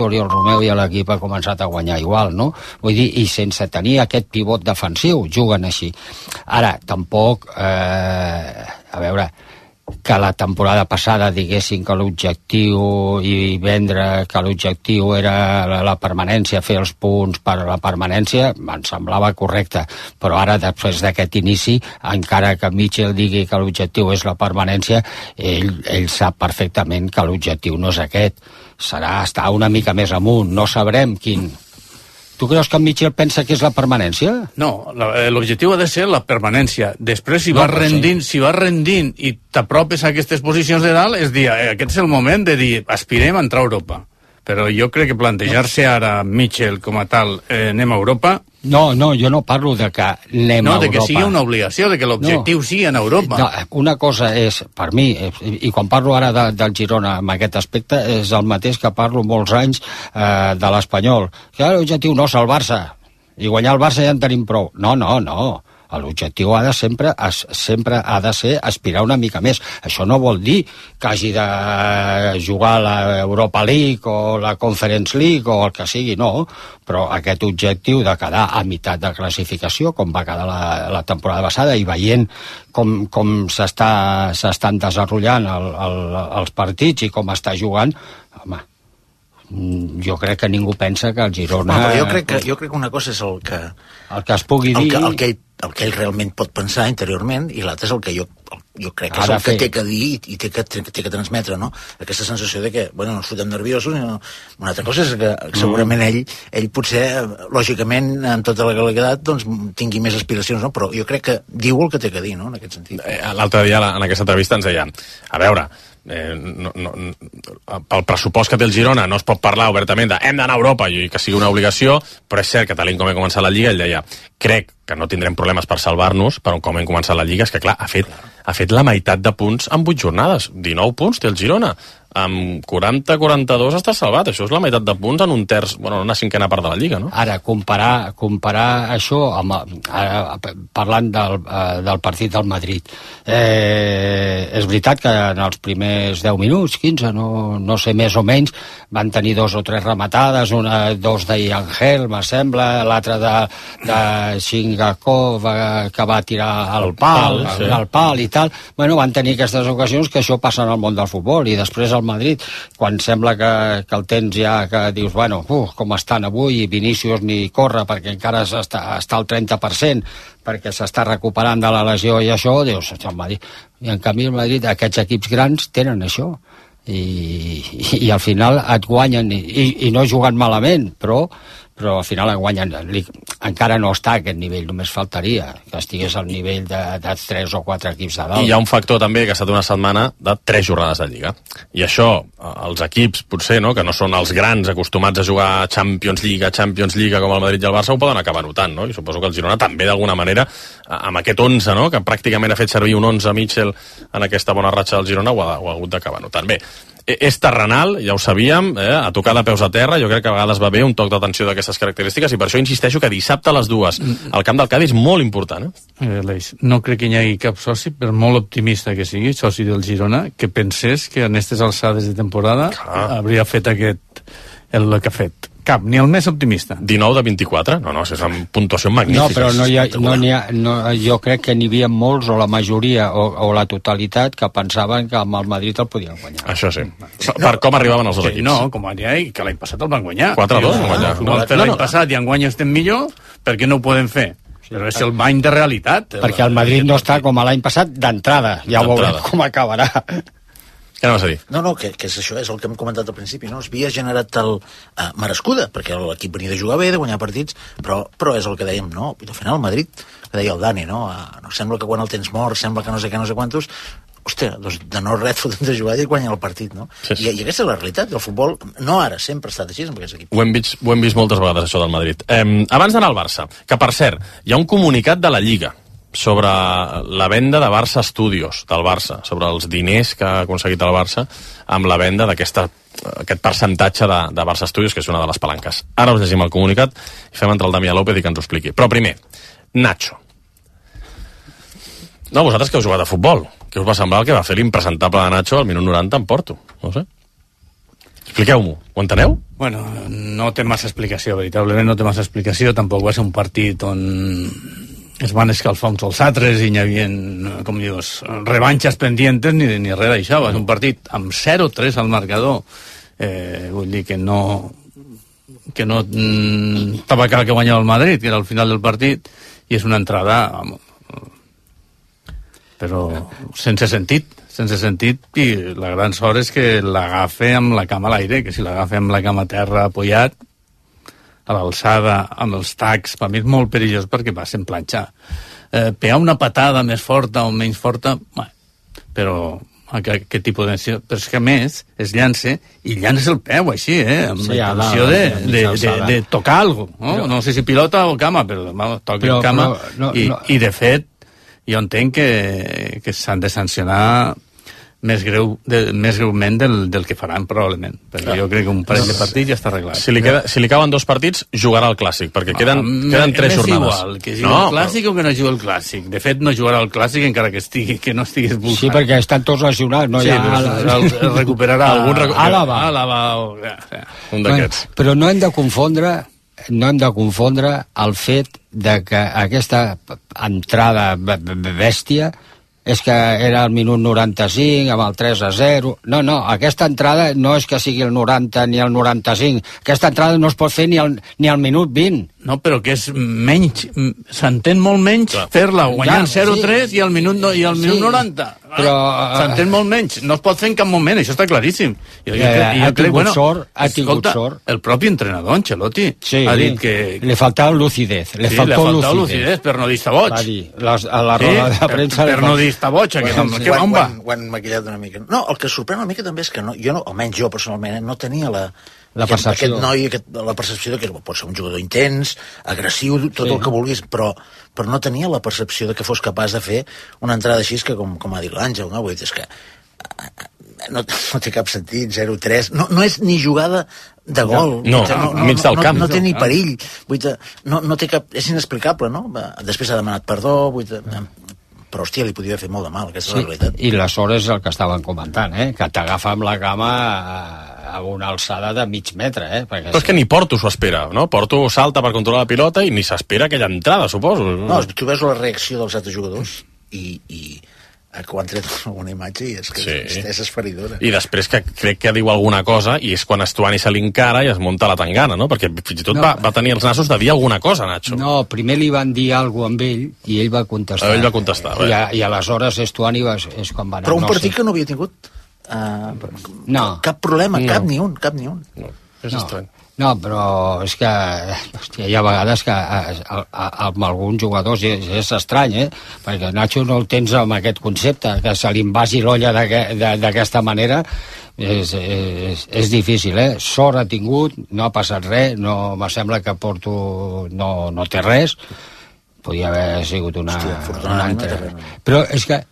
Oriol Romeu i l'equip ha començat a guanyar igual, no? Vull dir, i sense tenir aquest pivot defensiu, juguen així. Ara, tampoc, a veure, que la temporada passada diguessin que l'objectiu i vendre que l'objectiu era la permanència, fer els punts per a la permanència, em semblava correcte, però ara després d'aquest inici, encara que Mitchell digui que l'objectiu és la permanència, ell sap perfectament que l'objectiu no és aquest, serà estar una mica més amunt, no sabrem quin. Tu creus que en Mitchell pensa que és la permanència? No, l'objectiu ha de ser la permanència. Després, si vas rendint i t'apropes a aquestes posicions de dalt, és dir, aquest és el moment de dir, aspirem a entrar a Europa. Però jo crec que plantejar-se ara Mitchell com a tal, anem a Europa... No, jo no parlo de que anem a Europa. No, de que sigui una obligació, de que l'objectiu sigui en Europa. No, una cosa és, per mi, i quan parlo ara del Girona en aquest aspecte, és el mateix que parlo molts anys de l'Espanyol. Que l'objectiu no és el Barça, i guanyar el Barça ja en tenim prou. No. L'objectiu sempre ha de ser aspirar una mica més. Això no vol dir que hagi de jugar l'Europa League o la Conference League o el que sigui, no. Però aquest objectiu de quedar a meitat de classificació, com va quedar la temporada passada, i veient com s'estan desenvolupant els partits i com està jugant, home, jo crec que ningú pensa que el Girona... No, jo crec que una cosa és el que es pugui dir... El que ell realment pot pensar interiorment, i l'altre és el que jo crec que és el que té que dir i té que transmetre, no? Aquesta sensació de que, bueno, no ens fotem nerviosos, no. Una altra cosa és que segurament ell potser, lògicament, amb tota la legalitat, doncs, tingui més aspiracions, no? Però jo crec que diu el que té que dir, no?, en aquest sentit. L'altre dia, en aquesta entrevista, ens deia, a veure, pel pressupost que té el Girona no es pot parlar obertament de hem d'anar a Europa i que sigui una obligació, però és cert que tal com hem començat la Lliga, ell deia, crec que no tindrem problemes per salvar-nos, però com hem començat la Lliga és que clar, ha fet la meitat de punts en 8 jornades, 19 punts té el Girona, amb 40-42 està salvat, això és la meitat de punts en un terç, bueno, una cinquena part de la Lliga, no? Ara, comparar això parlant del partit del Madrid, és veritat que en els primers 10 minuts, 15, no sé, més o menys, van tenir 2 o 3 rematades, dos d'Angel, me sembla, l'altra de Shingakov, que va tirar al pal i tal. Bueno, van tenir aquestes ocasions que això passa en el món del futbol, i després el Madrid, quan sembla que el tens ja, que dius, bueno, com estan avui, i Vinícius ni corre perquè encara està al 30%, perquè s'està recuperant de la lesió i això, dius, el Madrid. I en canvi el Madrid, aquests equips grans tenen això, i al final et guanyen, i no juguen malament, però al final et guanyen. Encara no està a aquest nivell, només faltaria que estigués al nivell de 3 o 4 equips de dalt. I hi ha un factor també que ha estat una setmana de 3 jornades de Lliga, i això els equips potser, no, que no són els grans acostumats a jugar Champions League com el Madrid i el Barça, ho poden acabar notant, no? I suposo que el Girona també d'alguna manera amb aquest 11, no, que pràcticament ha fet servir un 11 Mitchell en aquesta bona ratxa del Girona, ho ha hagut d'acabar notant. Bé, és terrenal, ja ho sabíem, a tocar de peus a terra, jo crec que a vegades va bé un toc d'atenció d'aquestes característiques, i per això insisteixo que dissabte a les 2 al camp del Cádiz és molt important. Aleix, no crec que hi hagi cap soci, per molt optimista que sigui, soci del Girona, que pensés que en aquestes alçades de temporada hauria fet el que ha fet. Cap, ni el més optimista. 19 de 24? No, és una puntuació magnífica. No, però jo crec que n'hi havia molts, o la majoria, o la totalitat, que pensaven que amb el Madrid el podien guanyar. Això sí. Per com arribaven els dos equips. No, com a dir que l'any passat el van guanyar. 4-2 l'any passat i enguany estem millor, per què no ho podem fer? Però és el bany de realitat. Perquè el Madrid no està com l'any passat d'entrada. Ja veurem com acabarà. Què anaves a dir? No, que és això, és el que hem comentat al principi, no? Es havia generat tal merescuda, perquè l'equip venia de jugar bé, de guanyar partits, però és el que dèiem, no? I al final el Madrid, que deia el Dani, no? Sembla que quan el tens mort, sembla que no sé què, no sé quantos, hòstia, doncs de no res fotent de jugar i guanyar el partit, no? Sí. I aquesta és la realitat, el futbol no ara, sempre ha estat així amb aquests equips. Ho hem vist moltes vegades, això del Madrid. Abans d'anar al Barça, que per cert, hi ha un comunicat de la Lliga sobre la venda de Barça Studios, del Barça, sobre els diners que ha aconseguit el Barça amb la venda d'aquest percentatge de Barça Studios, que és una de les palanques. Ara us llegim el comunicat i fem entrar el Damià López i que ens ho expliqui. Però primer, Nacho. No, vosaltres que heu jugat a futbol, què us va semblar el que va fer l'impresentable de Nacho al minut 90 en Porto? No sé. Expliqueu-m'ho, ho enteneu? Bueno, no té massa explicació, veritablement no té massa explicació, tampoc va ser un partit on es van escalfar uns als altres i hi havia, com dius, revanxes pendientes ni res d'això. Va ser un partit amb 0-3 al marcador. Vull dir que no estava clar que guanyava el Madrid, que era el final del partit, i és una entrada, però sense sentit, i la gran sort és que l'agafa amb la cama a l'aire, que si l'agafa amb la cama a terra apoyat, a l'alçada, amb els tacs, per mi és molt perillós perquè va en planxa. Pegar una patada més forta o menys forta, però aquest tipus d'acció, però és que a més es llança el peu així, amb la intenció de tocar alguna cosa, no sé si pilota o cama, però toca cama, i de fet jo entenc que s'han de sancionar més greument del que faran probablement, perquè jo crec que un parell de partits ja està arreglat. Si li caben 2 partits, jugarà al Clàssic, perquè queden 3 jornades. Igual, que jugui al Clàssic o que no jugui al Clàssic. De fet, no jugarà al Clàssic encara que no estiguis expulsat. Sí, perquè estan tots lesionats. No? Sí, però el recuperarà Àlava. Un d'aquests. Però no hem de confondre el fet de que aquesta entrada bèstia és que era el minut 95 amb el 3-0. No, aquesta entrada no és que sigui el 90 ni el 95. Aquesta entrada no es pot fer ni al minut 20. No, però que és menys, s'entén molt menys fer-la guanyant 0-3 i al minut 90. Però s'entén molt menys, no es pot fer en cap moment, això està claríssim. Ha tingut sort. El propi entrenador, Ancelotti, ha dit que... Le faltava lucidez. Le faltava lucidez per no dir està boig. Va dir, a la roda de premsa... Per no dir està boig, on va? Ho han maquillat una mica. No, el que sorprèn una mica també és que almenys jo personalment, no tenia la percepció. Aquest noi, la percepció que pot ser un jugador intens, agressiu, tot el que vulguis, però no tenia la percepció de que fos capaç de fer una entrada així que, com ha dit l'Àngel, no? Vull dir, és que no té cap sentit, 0-3, no és ni jugada de gol. No, mig del camp. No té ni perill. Vull dir, no té cap... És inexplicable, no? Després ha demanat perdó, vull dir... Però, hòstia, li podia fer molt de mal, aquesta és la realitat. I les hores és el que estaven comentant, que t'agafa amb la cama a una alçada de mig metre, Però és que ni Porto s'ho espera, no? Porto salta per controlar la pilota i ni s'espera aquella entrada, suposo. No, tu veus la reacció dels altres jugadors i que ho han tret alguna imatge i és que és esferidora. I després que crec que diu alguna cosa i és quan Estuani se l'encara i es munta la tangana, no? Perquè fins i tot va tenir els nassos de dir alguna cosa, Nacho. No, primer li van dir alguna cosa amb ell i ell va contestar. Ell va contestar, I aleshores Estuani és quan va anar. Però un partit que no havia tingut cap problema, cap ni un. No, és estrany. No, però és que hòstia, hi ha vegades que amb alguns jugadors és estrany, perquè Nacho no el tens amb aquest concepte, que se li envasi l'olla d'aquesta manera és difícil, Sort ha tingut, no ha passat res, no me sembla que Porto no té res, podia haver sigut una altra. Però és que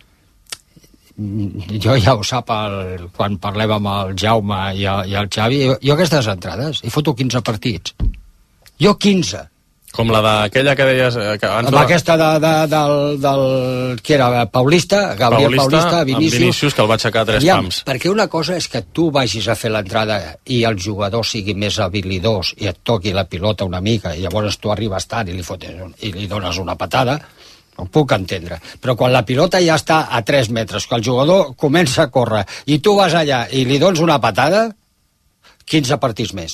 jo ja ho sap quan parlem amb el Jaume i el Xavi, jo aquestes entrades he fotut 15 partits, jo 15, com la d'aquella que deies amb aquesta del que era Paulista, Gabriel Paulista, Vinícius, que el va aixecar 3 pams. Perquè una cosa és que tu vagis a fer l'entrada i el jugador sigui més habilidós i et toqui la pilota una mica i llavors tu arribes tard i li dones una patada, ho puc entendre, però quan la pilota ja està a 3 metres, que el jugador comença a córrer i tu vas allà i li dones una patada, 15 partits més.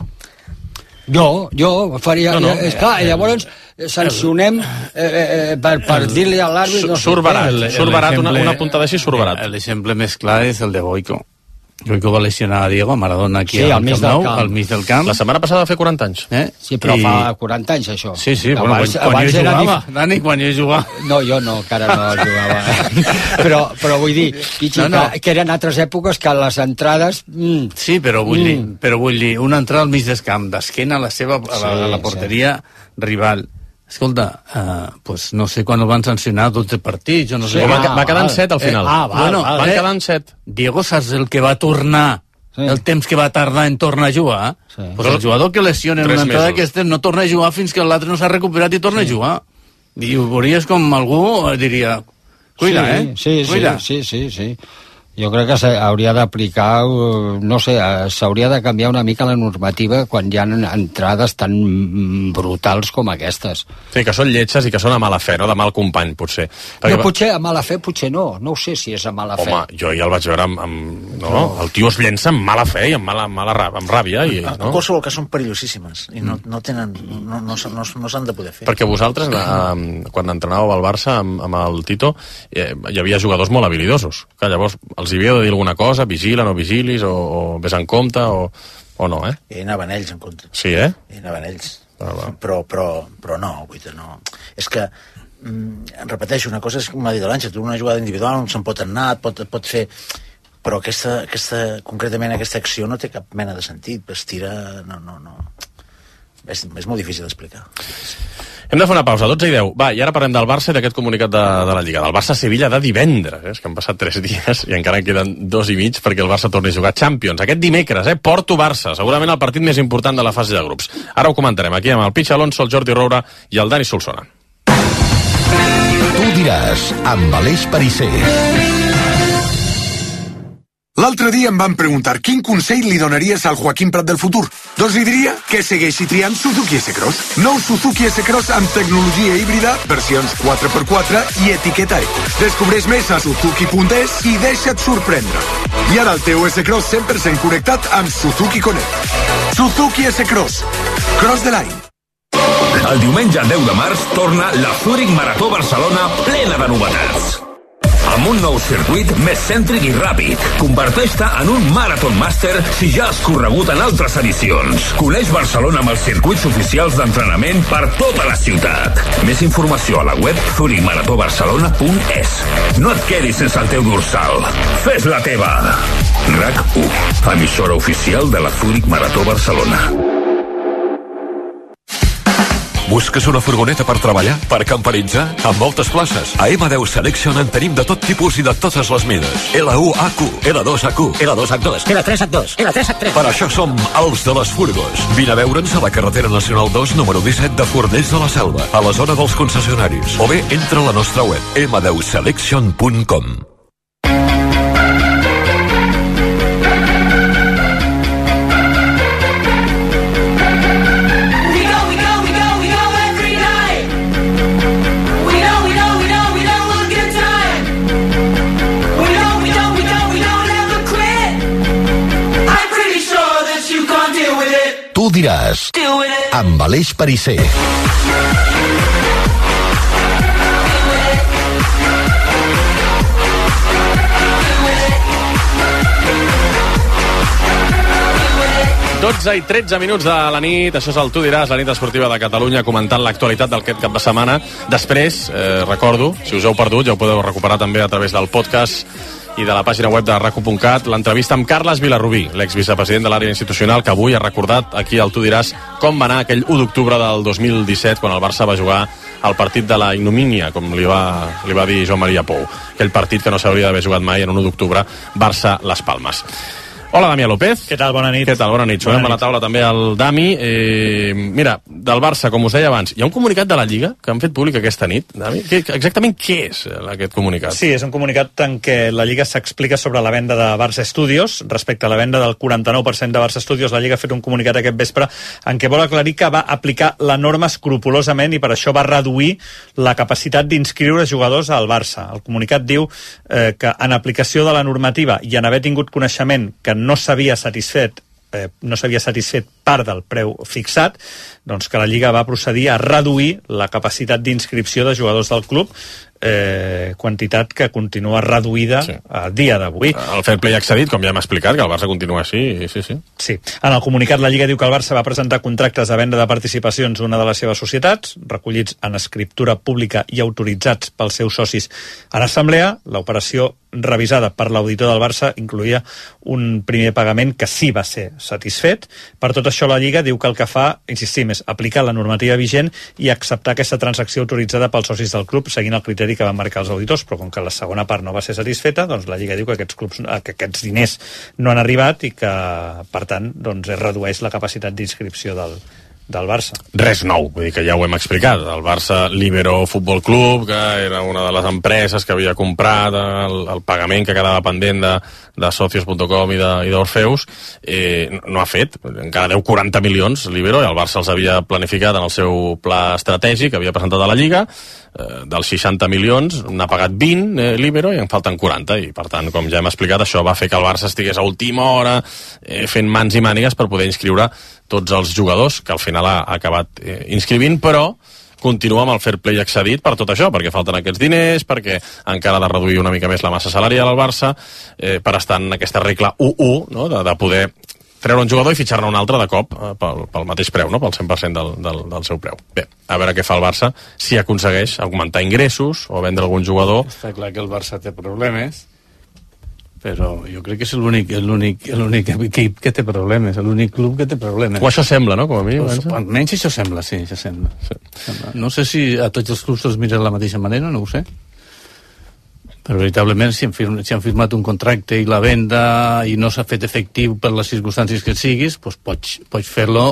Jo faria... És clar, llavors sancionem per dir-li a l'àrbit... Surt barat, una puntada així surt barat. L'exemple més clar és el de Boico. Goico va lesionar a Diego Maradona aquí al mig del camp. La setmana passada va fer 40 anys. Sí, però fa 40 anys, això. Sí, quan jo jugava, Dani, quan jo jugava. No, jo no, encara no jugava. Però vull dir, que eren altres èpoques que les entrades... Sí, però vull dir, una entrada al mig del camp, d'esquena a la porteria rival. Escolta, pues no sé quan el van sancionar 12 partits o no sé. Va quedar en 7 al final. Van quedar en 7. Diego, saps el que va tornar, el temps que va tardar en tornar a jugar? Pues el jugador que lesiona en una entrada d'aquestes no torna a jugar fins que l'altre no s'ha recuperat i torna a jugar. I ho veuries com algú diria, cuida, Sí. Jo crec que s'hauria d'aplicar, no sé, s'hauria de canviar una mica la normativa quan hi ha entrades tan brutals com aquestes. Sí, que són lletges i que són a mala fe, no? De mal company, potser. Perquè... No, potser a mala fe, potser no. No ho sé si és a mala fe. Home, jo ja el vaig veure no? El tio es llença amb mala fe i amb ràbia. I, no? En qualsevol cas són perillosíssimes i no tenen... No s'han de poder fer. Perquè vosaltres, quan entrenàveu al Barça amb el Tito, hi havia jugadors molt habilidosos. Que llavors els hi havia de dir alguna cosa, vigila, no vigilis, o ves en compte, o no, eh? I anaven ells en compte. Sí, eh? I anaven ells. Però no, vull dir, no. És que, repeteixo, una cosa és com ha dit l'Àngel, una jugada individual, on se'n pot anar, et pot fer... Però concretament aquesta acció no té cap mena de sentit. Es tira... No. És molt difícil d'explicar. Hem de fer una pausa, 12:10. Va, i ara parlem del Barça i d'aquest comunicat de la Lliga. Del Barça-Sevilla de divendres, és que han passat 3 dies i encara en queden 2 i mig perquè el Barça torni a jugar Champions. Aquest dimecres, Porto-Barça, segurament el partit més important de la fase de grups. Ara ho comentarem aquí amb el Pitx Alonso, el Jordi Roura i el Dani Solsona. Tu diràs, amb Aleix Perisser. L'altre dia em van preguntar quin consell li donaries al Joaquim Prat del futur. Doncs li diria que segueixi triant Suzuki S-Cross. Nou Suzuki S-Cross amb tecnologia híbrida, versions 4x4 i etiqueta eco. Descobreix més a suzuki.es i deixa't sorprendre. I ara el teu S-Cross 100% connectat amb Suzuki Connect. Suzuki S-Cross. Cross the line. El diumenge 10 de març torna la Zurich Marató Barcelona plena de novetats. Amb un nou circuit més cèntric i ràpid. Converteix-te en un Marathon Master si ja has corregut en altres edicions. Coneix Barcelona amb els circuits oficials d'entrenament per tota la ciutat. Més informació a la web zurichmaratobarcelona.es. No et quedis sense el teu dorsal. Fes la teva. RAC1, emissora oficial de la Zurich Marató Barcelona. Busques una furgoneta per treballar? Per camperitzar? Amb moltes places. A M10 Selection en tenim de tot tipus i de totes les mides. L1AQ, L2AQ, L2H2, L3H2, L3H3. Per això som els de les furgos. Vine a veure'ns a la carretera nacional 2, número 17 de Fornells de la Selva, a la zona dels concessionaris. O bé, entra a la nostra web, m10selection.com. Tu diràs, amb Aleix Perisser. Dotze i 13 minuts de la nit, això és el Tu diràs, la nit esportiva de Catalunya, comentant l'actualitat d'aquest cap de setmana. Després, recordo, si us heu perdut, ja ho podeu recuperar també a través del podcast i de la pàgina web de raco.cat, l'entrevista amb Carles Vilarrubí, l'exvicepresident de l'àrea institucional, que avui ha recordat aquí al Tu diràs com va anar aquell 1 d'octubre del 2017, quan el Barça va jugar el partit de la ignomínia, com li va dir Joan Maria Pou. Aquell partit que no s'hauria d'haver jugat mai en un 1 d'octubre, Barça-Las Palmes. Hola, Damià López. Què tal? Bona nit. Què tal? Bona nit. Sumem a la taula també el Dami. Mira, del Barça, com us deia abans, hi ha un comunicat de la Lliga que han fet públic aquesta nit, Dami. Exactament què és aquest comunicat? Sí, és un comunicat en què la Lliga s'explica sobre la venda de Barça Studios. Respecte a la venda del 49% de Barça Studios, la Lliga ha fet un comunicat aquest vespre en què vol aclarir que va aplicar la norma escrupolosament i per això va reduir la capacitat d'inscriure jugadors al Barça. El comunicat diu que en aplicació de la normativa i en haver tingut coneixement que no s'havia satisfet part del preu fixat, doncs que la Lliga va procedir a reduir la capacitat d'inscripció de jugadors del club, quantitat que continua reduïda a dia d'avui. El fair play accedit, com ja hem explicat, que el Barça continua així, sí. Sí. En el comunicat la Lliga diu que el Barça va presentar contractes de venda de participacions d'una de les seves societats, recollits en escriptura pública i autoritzats pels seus socis en assemblea. L'operació revisada per l'auditor del Barça incloïa un primer pagament que sí va ser satisfet. Per tot això la Lliga diu que el que fa, insistim, és aplicar la normativa vigent i acceptar aquesta transacció autoritzada pels socis del club seguint el criteri que van marcar els auditors, però com que la segona part no va ser satisfeta, doncs la Lliga diu que aquests diners no han arribat i que, per tant, doncs es redueix la capacitat d'inscripció del Barça. Res nou, vull dir que ja ho hem explicat. El Barça Libero Futbol Club, que era una de les empreses que havia comprat el pagament que quedava pendent de Socios.com i d'Orfeus, no ha fet. Encara deu 40 milions Libero, i el Barça els havia planificat en el seu pla estratègic, havia presentat a la Lliga, dels 60 milions, n'ha pagat 20 Libero i en falten 40, i per tant, com ja hem explicat, això va fer que el Barça estigués a última hora fent mans i mànigues per poder inscriure tots els jugadors, que al final ha acabat inscrivint, però continua amb el fair play excedit per tot això, perquè falten aquests diners, perquè encara ha de reduir una mica més la massa salarial al Barça, per estar en aquesta regla 1-1, no? de poder treure un jugador i fitxar-ne un altre de cop pel mateix preu, no? Pel 100% del seu preu. Bé, a veure què fa el Barça, si aconsegueix augmentar ingressos o vendre algun jugador. Està clar que el Barça té problemes, però jo crec que és l'únic equip que té problemes, l'únic club que té problemes. O això sembla, no?, com a mínim. Almenys això sembla, sí, això sembla. No sé si a tots els clubs els miren de la mateixa manera, no ho sé. Però veritablement, si han firmat un contracte i la venda i no s'ha fet efectiu per les circumstàncies que siguis, doncs pots fer-lo...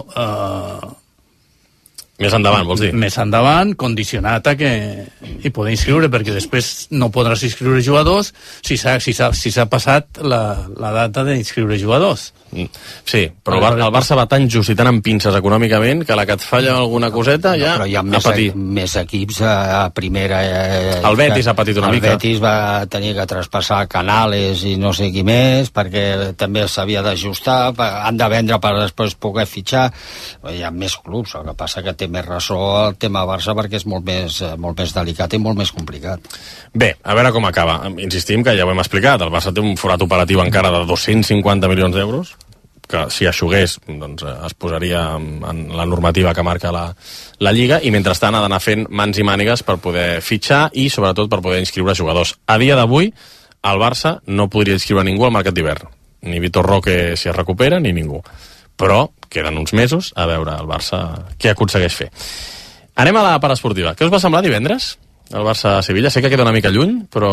Més endavant, vols dir? Més endavant, condicionat a que hi poder inscriure, perquè després no podràs inscriure jugadors si s'ha passat la data d'inscriure jugadors. Sí, però el Barça va tan just i tan amb pinces econòmicament que la que et falla alguna coseta ja però hi ha més equips a primera. El Betis ha patit una mica. El Betis va tenir que traspassar Canales i no sé qui més, perquè també s'havia d'ajustar, han de vendre per després poder fitxar. Hi ha més clubs, el que passa que té més ressò el tema Barça perquè és molt més delicat i molt més complicat. Bé, a veure com acaba. Insistim que ja ho hem explicat, el Barça té un forat operatiu encara de 250 milions d'euros, que si aixugués doncs, es posaria en la normativa que marca la Lliga, i mentrestant ha d'anar fent mans i mànigues per poder fitxar i sobretot per poder inscriure jugadors. A dia d'avui el Barça no podria inscriure ningú al mercat d'hivern, ni Vitor Roque si es recupera ni ningú, però queden uns mesos a veure el Barça què aconsegueix fer. Anem a la part esportiva. Què us va semblar divendres? El Barça-Sevilla, sé que queda una mica lluny, però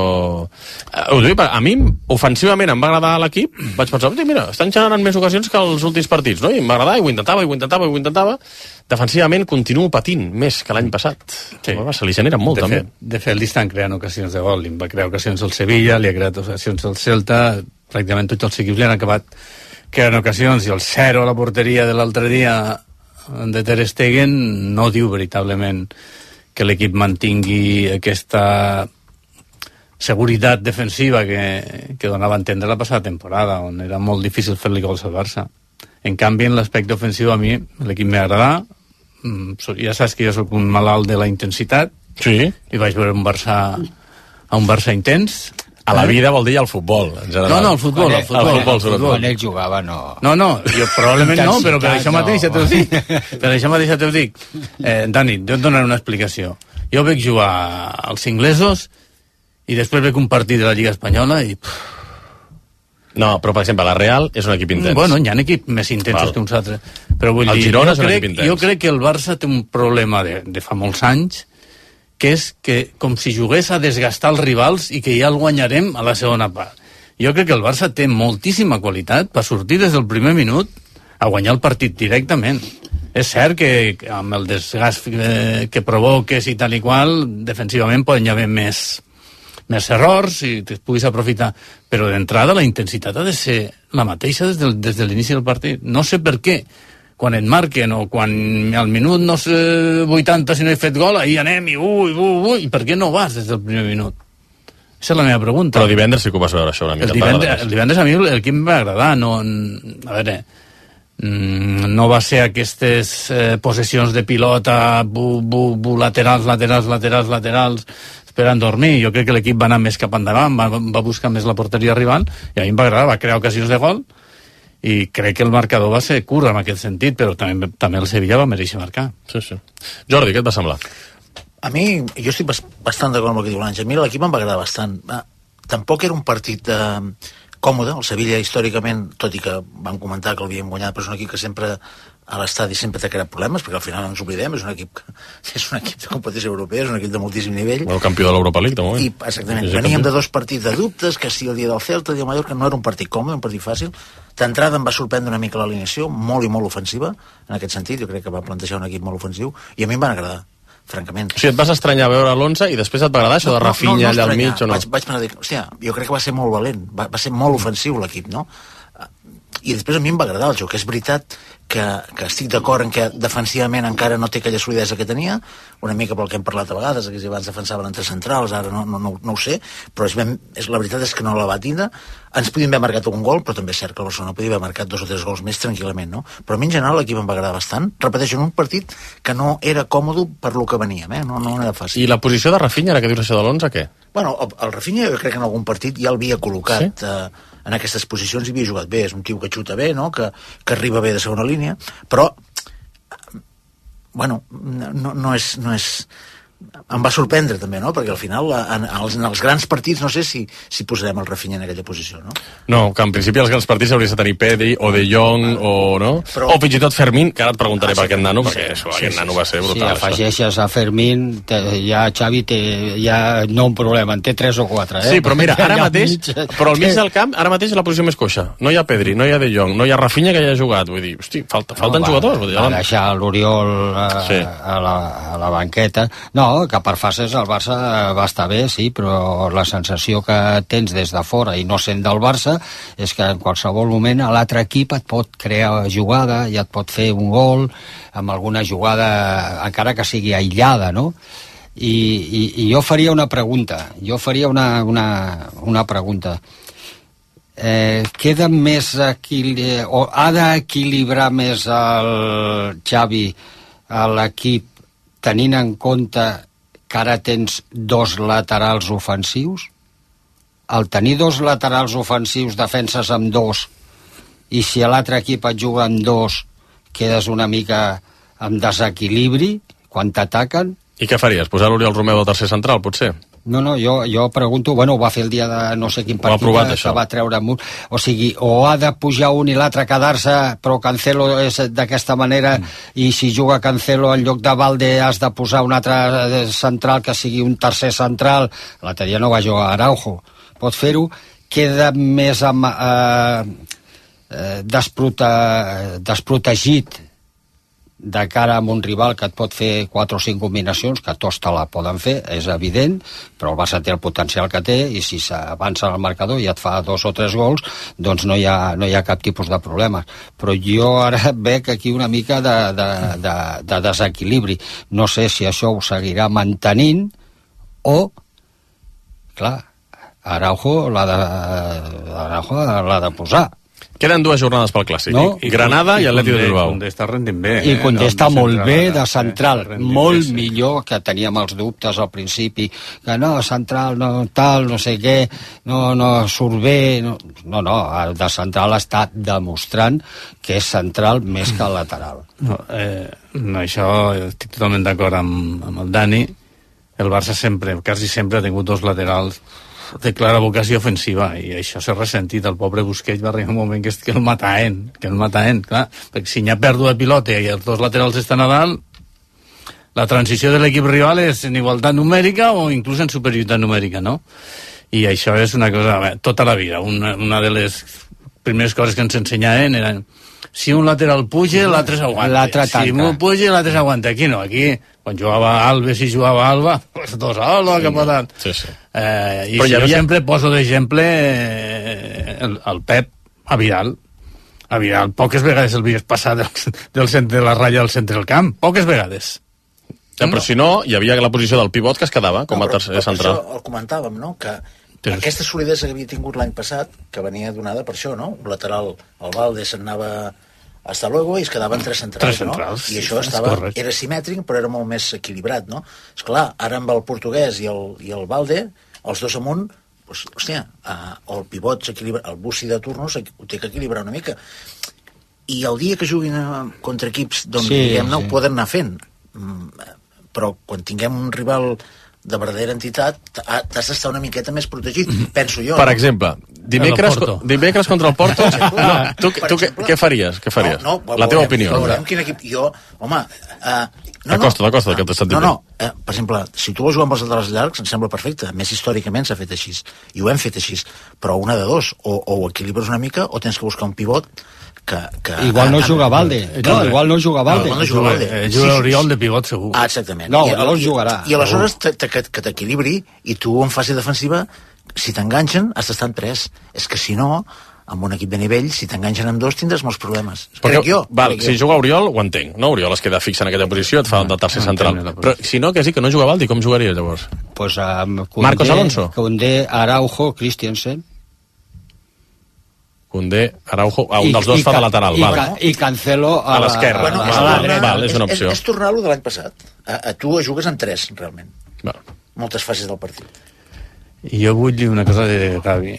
us dic, a mi ofensivament em va agradar l'equip. Vaig pensar, mira, estan generant més ocasions que els últims partits, no? I em va agradar, i ho intentava. Defensivament continuo patint més que l'any passat. Sí. Se li genera molt, també. De fet, li estan creant ocasions de gol. Li va crear ocasions al Sevilla, li ha creat ocasions al Celta, pràcticament tots els equips li han acabat creant ocasions, i el 0 a la porteria de l'altre dia de Ter Stegen no diu veritablement que l'equip mantingui aquesta seguretat defensiva que donava a entendre la passada temporada, on era molt difícil fer-li gols al Barça. En canvi, en l'aspecte ofensiu, a mi l'equip m'ha agradat. Ja saps que jo soc un malalt de la intensitat, sí, i vaig veure un Barça intens. A la vida vol dir al futbol, en general. No, al futbol. Quan ell jugava, no. No, jo probablement no, però per això mateix ja t'ho dic. Per això mateix ja t'ho dic. Dani, jo et donaré una explicació. Jo veig jugar als inglesos i després veig un partit de la Lliga Espanyola i... No, però per exemple, la Real és un equip intens. Bueno, hi ha equips més intensos que uns altres. Però vull dir, Girona és un equip intens. Jo crec que el Barça té un problema de fa molts anys, que és que com si jugués a desgastar els rivals i que ja el guanyarem a la segona part. Jo crec que el Barça té moltíssima qualitat per sortir des del primer minut a guanyar el partit directament. És cert que amb el desgast que provoques i tal i qual, defensivament poden haver més errors i te puguis aprofitar, però d'entrada la intensitat ha de ser la mateixa des de l'inici del partit. No sé per què quan et marquen o quan al minut no sé 80 si no he fet gol, ahir anem i i per què no vas des del primer minut? Aquesta és la meva pregunta. Però divendres sí que ho vas veure això una mica. El divendres a mi l'equip em va agradar. A veure, no va ser aquestes possessions de pilota laterals esperant dormir. Jo crec que l'equip va anar més cap endavant, va buscar més la porteria rival, i a mi em va agradar, va crear ocasions de gol, i crec que el marcador va ser curt en aquest sentit, però també el Sevilla va mereixer marcar. Sí. Jordi, què et va semblar? A mi, jo estic bastant d'acord amb el que diu l'Àngel. Mira, l'equip em va agradar bastant. Tampoc era un partit còmode. El Sevilla, històricament, tot i que van comentar que l'havien guanyat, però és un equip que sempre a l'estadi sempre t'ha creat problemes, perquè al final no ens oblidem, és un equip de competició europea, és un equip de moltíssim nivell. El campió de l'Europa League, de moment. I, exactament, veníem de 2 partits de dubtes, que si el dia del Celta, el dia del Mallorca, no era un partit còmode, un partit fàcil. D'entrada em va sorprendre una mica l'alineació, molt i molt ofensiva, en aquest sentit, jo crec que va plantejar un equip molt ofensiu, i a mi em van agradar, francament. O sigui, et vas estranyar a veure l'11 i després et va agradar això de Rafinha allà al mig, o no? Vaig pensar, hòstia, jo crec que va ser molt valent, va ser molt ofensiu l'equip, no? I després a mi em va agradar el joc, és veritat que estic d'acord en que defensivament encara no té aquella solidesa que tenia, una mica pel que hem parlat a vegades, que si abans defensaven entre centrals, ara no ho sé, però la veritat és que no la va tindre. Ens podíem haver marcat un gol, però també és cert que el Barcelona podia haver marcat 2 o 3 gols més tranquil·lament, no? Però a mi en general l'equip em va agradar bastant, repeteixo, en un partit que no era còmode per lo que veníem, no era fàcil. I la posició de Rafinha, ara que dius això de l'11, què? Bueno, el Rafinha jo crec que en algun partit ja l'havia col·locat, sí? En aquestes posicions hi havia jugat bé, és un tio que xuta bé, no? Que arriba bé de segona línia, però bueno, no és em va sorprendre també, no? Perquè al final en els grans partits no sé si posarem el Rafinha en aquella posició, no? No, que en principi els grans partits hauries de tenir Pedri o De Jong o no? Però... o fins i tot Fermín, que ara et preguntaré per aquest nano, perquè aquest nano va ser brutal. Si afegeixes a Fermín, ja Xavi té ja no un problema, en té 3 o 4, Sí, però mira, ara mateix, però al mig del camp, ara mateix és la posició més coixa. No hi ha Pedri, no hi ha De Jong, no hi ha Rafinha que ja ha jugat, vull dir, hosti, falten jugadors. Va deixar l'Oriol a la banqueta. No, que per fases el Barça va estar bé, sí, però la sensació que tens des de fora i no sent del Barça és que en qualsevol moment l'altre equip et pot crear jugada i et pot fer un gol amb alguna jugada encara que sigui aïllada, no? I jo faria una pregunta, queda més o ha d'equilibrar més el Xavi a l'equip tenint en compte que ara tens 2 laterals ofensius? Al tenir 2 laterals ofensius defenses amb 2 i si a l'altre equip et juga amb 2 quedes una mica amb desequilibri quan t'ataquen? I què faries? Posar l'Oriol Romeu de tercer central, potser? No, jo pregunto, bueno, ho va fer el dia de no sé quin partit que va treure amunt, o sigui, o ha de pujar un i l'altre quedar-se, però Cancelo és d'aquesta manera, i si juga Cancelo en lloc de Valde has de posar un altre central que sigui un tercer central, l'altre dia no va jugar Araujo, pot fer-ho, queda més desprotegit de cara a un rival que et pot fer 4 o 5 combinacions, que tots te la poden fer, és evident, però el Barça té el potencial que té, i si s'avança al marcador i et fa 2 o 3 gols, doncs no hi ha cap tipus de problema. Però jo ara veig aquí una mica de desequilibri. No sé si això ho seguirà mantenint o, clar, Araujo l'ha de posar. Queden 2 jornades pel Clàssic, no? Granada i Atlètic de Bilbao. Condé està rendint bé. I Condé està molt bé de central, molt millor, que teníem els dubtes al principi, que no, central, no tal, no sé què, no surt bé, no, de central està demostrant que és central més que lateral. No, això estic totalment d'acord amb el Dani. El Barça quasi sempre ha tingut 2 laterals de clara vocació ofensiva, i això s'ha ressentit. El pobre Busquets va arribar un moment que el mataen, clar, perquè si hi ha pèrdua de pilota i els 2 laterals estan a dalt, la transició de l'equip rival és en igualtat numèrica o inclús en superioritat numèrica, no? I això és una cosa, tota la vida, una de les primeres coses que ens ensenyaven eren si un lateral puja, l'altre s'aguanta. Si un puja, l'altre s'aguanta. Aquí no, aquí, quan jugava Alves i jugava Alba, pues 2 a Alba, cap a tant. Sí. I jo sempre poso d'exemple el Pep a Vidal. A Vidal poques vegades el vies passar del centre de la ratlla al centre del camp, poques vegades. Ja, però si no, hi havia la posició del pivot que es quedava com a tercer central. Això el comentàvem, no?, que aquesta solidesa que havia tingut l'any passat, que venia donada per això, no? Un lateral, el Valde se'n anava hasta luego i es quedaven 3 centrals, no? I això era simètric, però era molt més equilibrat, no? Esclar, ara amb el portuguès i el Valde, els 2 amunt, doncs, hòstia, o el pivot s'equilibra, el Bussi de turnos ho té que equilibrar una mica. I el dia que juguin contra equips, doncs, diguem-ne, ho poden anar fent. Però quan tinguem un rival de verdadera entitat, t'has d'estar una miqueta més protegit, penso jo. Per exemple, dimecres contra el Porto. No, tu què faries? La teva opinió. Quin equip? Jo, home... D'acosta, que t'estàs dient. Per exemple, si tu vols jugar amb els laterals llargs, em sembla perfecte. A més, històricament s'ha fet així. I ho hem fet així. Però una de dos. O ho equilibres una mica, o tens que buscar un pivot que igual no juga Valde. Igual no juga Valde. Juga Oriol de pivot, segur. Exactament. No, no jugarà. I aleshores que t'equilibri i tu en fase defensiva, si t'enganxen, has d'estar en 3. És que si no, amb un equip de nivell, si t'enganxen amb 2 tindràs molts problemes. Crec jo. Si juga Oriol, ho entenc. No, Oriol es queda fixa en aquella posició, et fa de tercer central. Però si no, que sí, que no juga Valde, com jugaria llavors? Pues Marcos Alonso? Koundé, Araujo, Christensen. Koundé, Araujo, un dels dos fa de lateral. I Cancelo a l'esquerra. És una opció. És tornar-lo de l'any passat. Tu jugues amb 3, realment. Moltes fases del partit. Jo vull dir una cosa de Gavi.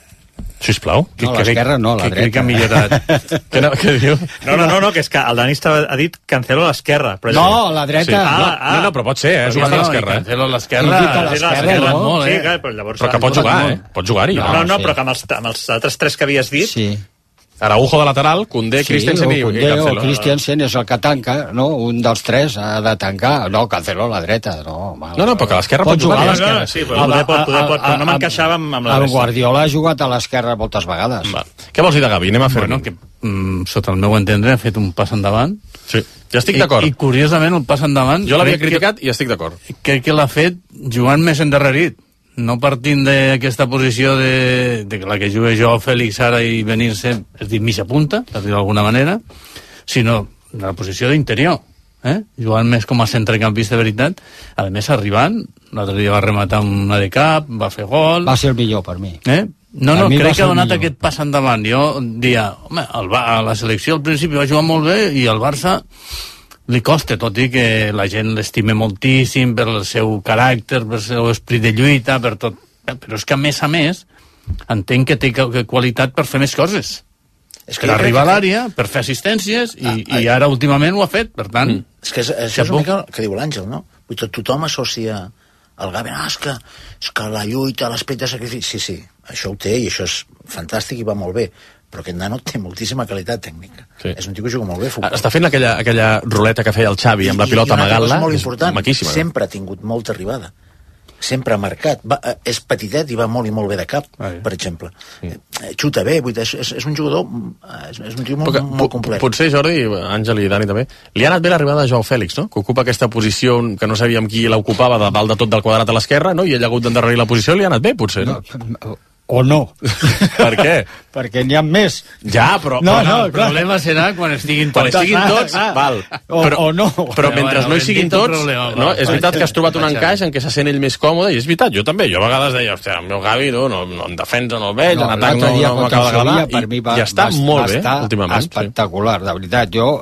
Sisplau. No, l'esquerra no, la dreta. Crec que ha millorat. Què diu? No, que és que el Dani ha dit Cancelo a l'esquerra. No, a la dreta. No, però pot ser, jugant a l'esquerra. Cancelo a l'esquerra. Però que pot jugar, Pot jugar-hi. No, però que amb els altres 3 que havies dit... Sí. Araujo de lateral, Koundé, Christensen i Cancelo. Christensen és el que tanca, no? Un dels 3 ha de tancar. No, Cancelo a la dreta. No, però que a l'esquerra pot jugar. Sí, però no m'encaixava amb la resta. El Guardiola ha jugat a l'esquerra moltes vegades. Què vols dir de Gavi? Anem a fer-ho. Sota el meu entendre, ha fet un pas endavant. Sí, ja estic d'acord. I curiosament, el pas endavant... Jo l'havia criticat i estic d'acord. Crec que l'ha fet jugant més endarrerit. No partint d'aquesta posició de la que juga jo, Fèlix, ara i venir-se, és dir, mitja punta, per dir d'alguna manera, sinó de la posició d'interior, jugant més com a centrecampista de veritat, a més arribant, l'altre dia va rematar una de cap, va fer gol... Va ser el millor per mi. No, crec que ha donat aquest pas endavant. Jo diria, home, a la selecció al principi va jugar molt bé i al Barça li costa, tot i que la gent l'estime moltíssim per el seu caràcter, per el seu esprit de lluita, per tot. Però és que, a més, entenc que té qualitat per fer més coses. Per arribar a l'àrea, per fer assistències, i ara últimament ho ha fet, per tant... És que això és una mica el que diu l'Àngel, no? Tothom associa el Gavi, és que la lluita, l'esperit de sacrifici... Sí, això ho té i això és fantàstic i va molt bé, però aquest nano té moltíssima qualitat tècnica. Sí. És un tio que juga molt bé. Està fent aquella ruleta que feia el Xavi amb la pilota amagant-la. És maquíssima. Sempre ha tingut molta arribada. Sempre ha marcat. És petitet i va molt i molt bé de cap, per exemple. Xuta bé, és un jugador... És un tio molt complet. Potser, Jordi, Àngel i Dani també, li ha anat bé l'arribada de Joao Fèlix, no? Que ocupa aquesta posició que no sabíem qui l'ocupava de dalt de tot del quadrat a l'esquerra, no? I ell ha hagut d'endarrerir la posició, li ha anat bé, potser, no? O no. Per què? Perquè n'hi ha més. Ja, però... el problema serà quan estiguin tots. Quan estiguin tots, val. O no. Però mentre no hi siguin tots, és veritat que has trobat un encaix en què se sent ell més còmode, i és veritat, jo també. Jo a vegades deia, hòstia, el meu Gavi no en defensa no el veig, en atac no m'acaba d'agradar, i està molt bé, últimament. Espectacular, de veritat. Jo...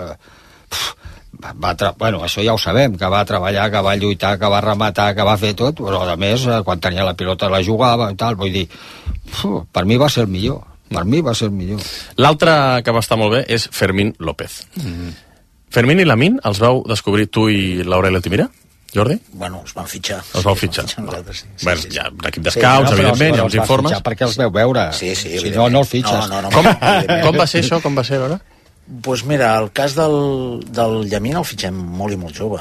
això ja ho sabem, que va treballar, que va lluitar, que va rematar, que va fer tot, però a més, quan tenia la pilota la jugava i tal, vull dir, per mi va ser el millor. L'altre que va estar molt bé és Fermín López. Fermín i Lamine els vau descobrir tu i l'Aureli Altimira? Jordi? Bueno, els van fitxar. Els vau fitxar. Bueno, hi ha un equip d'escauts, evidentment, hi ha uns informes. Perquè els veu veure. Sí, si no els fitxes. Com va ser això? Com va ser, veure? Doncs mira, el cas del Llamin el fitxem molt i molt jove.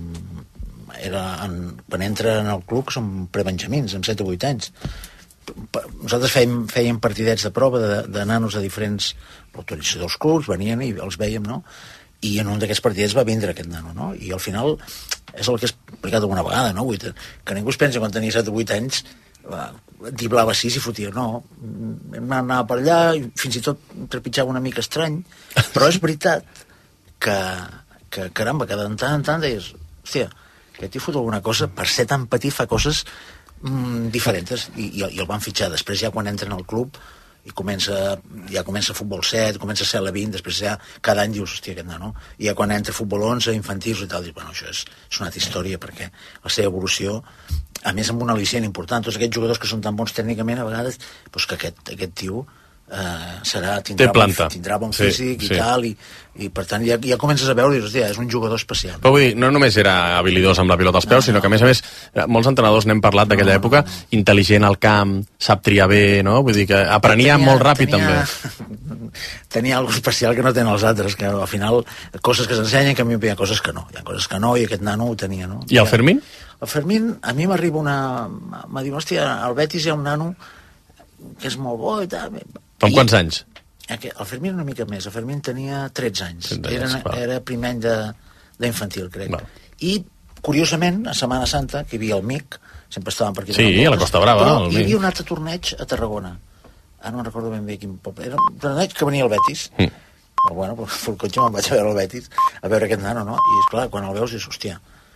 Quan entra en el club som prebenjamins, amb 7 o 8 anys. Nosaltres fèiem partidets de prova de nanos de diferents autoritzacions dels clubs, venien i els vèiem, no? I en un d'aquests partidets va vindre aquest nano, no? I al final és el que he explicat alguna vegada, no? Que ningú es pensa quan tenia 7 o 8 anys diblava 6 i fotia, no, anava per allà i fins i tot trepitjava una mica estrany, però és veritat que caramba, que de tant en tant deies, hòstia, aquest tio fot alguna cosa, per ser tan petit fa coses diferents, i el van fitxar. Després ja quan entren al club i comença futbol 7, comença a ser la 20, després ja cada any dius, hòstia, aquest nano, i ja quan entra futbol 11, infantils i tal, dius, bueno, això és una altra història, perquè la seva evolució, a més amb un al·licient important, tots aquests jugadors que són tan bons tècnicament, a vegades, doncs que aquest tio tindrà bon físic i tal, i per tant ja comences a veure i dius, hòstia, és un jugador especial. Però vull dir, no només era habilidós amb la pilota als peus, sinó que a més, molts entrenadors n'hem parlat d'aquella època, intel·ligent al camp, sap triar bé, no? Vull dir que aprenia molt ràpid també. Tenia alguna especial que no tenen els altres, que al final, coses que s'ensenyen, que a mi hi ha coses que no. Hi ha coses que no, i aquest nano ho tenia, no? I el Fermín? El Fermín, a mi m'arriba m'ha dit, hòstia, al Betis hi ha un nano que és molt bo i tal. Amb quants anys? El Fermín una mica més. El Fermín tenia 13 anys. Era primer any d'infantil, crec. I, curiosament, a Setmana Santa, que hi havia el MIC, sempre estàvem per aquí. Sí, a la Costa Brava. Però hi havia un altre torneig a Tarragona. Ara no recordo ben bé quin poble. Era un torneig que venia al Betis. Però, bueno, pel cotxe me'n vaig a veure al Betis, a veure aquest nano, no? I, esclar, quan el veus, dius, hòstia,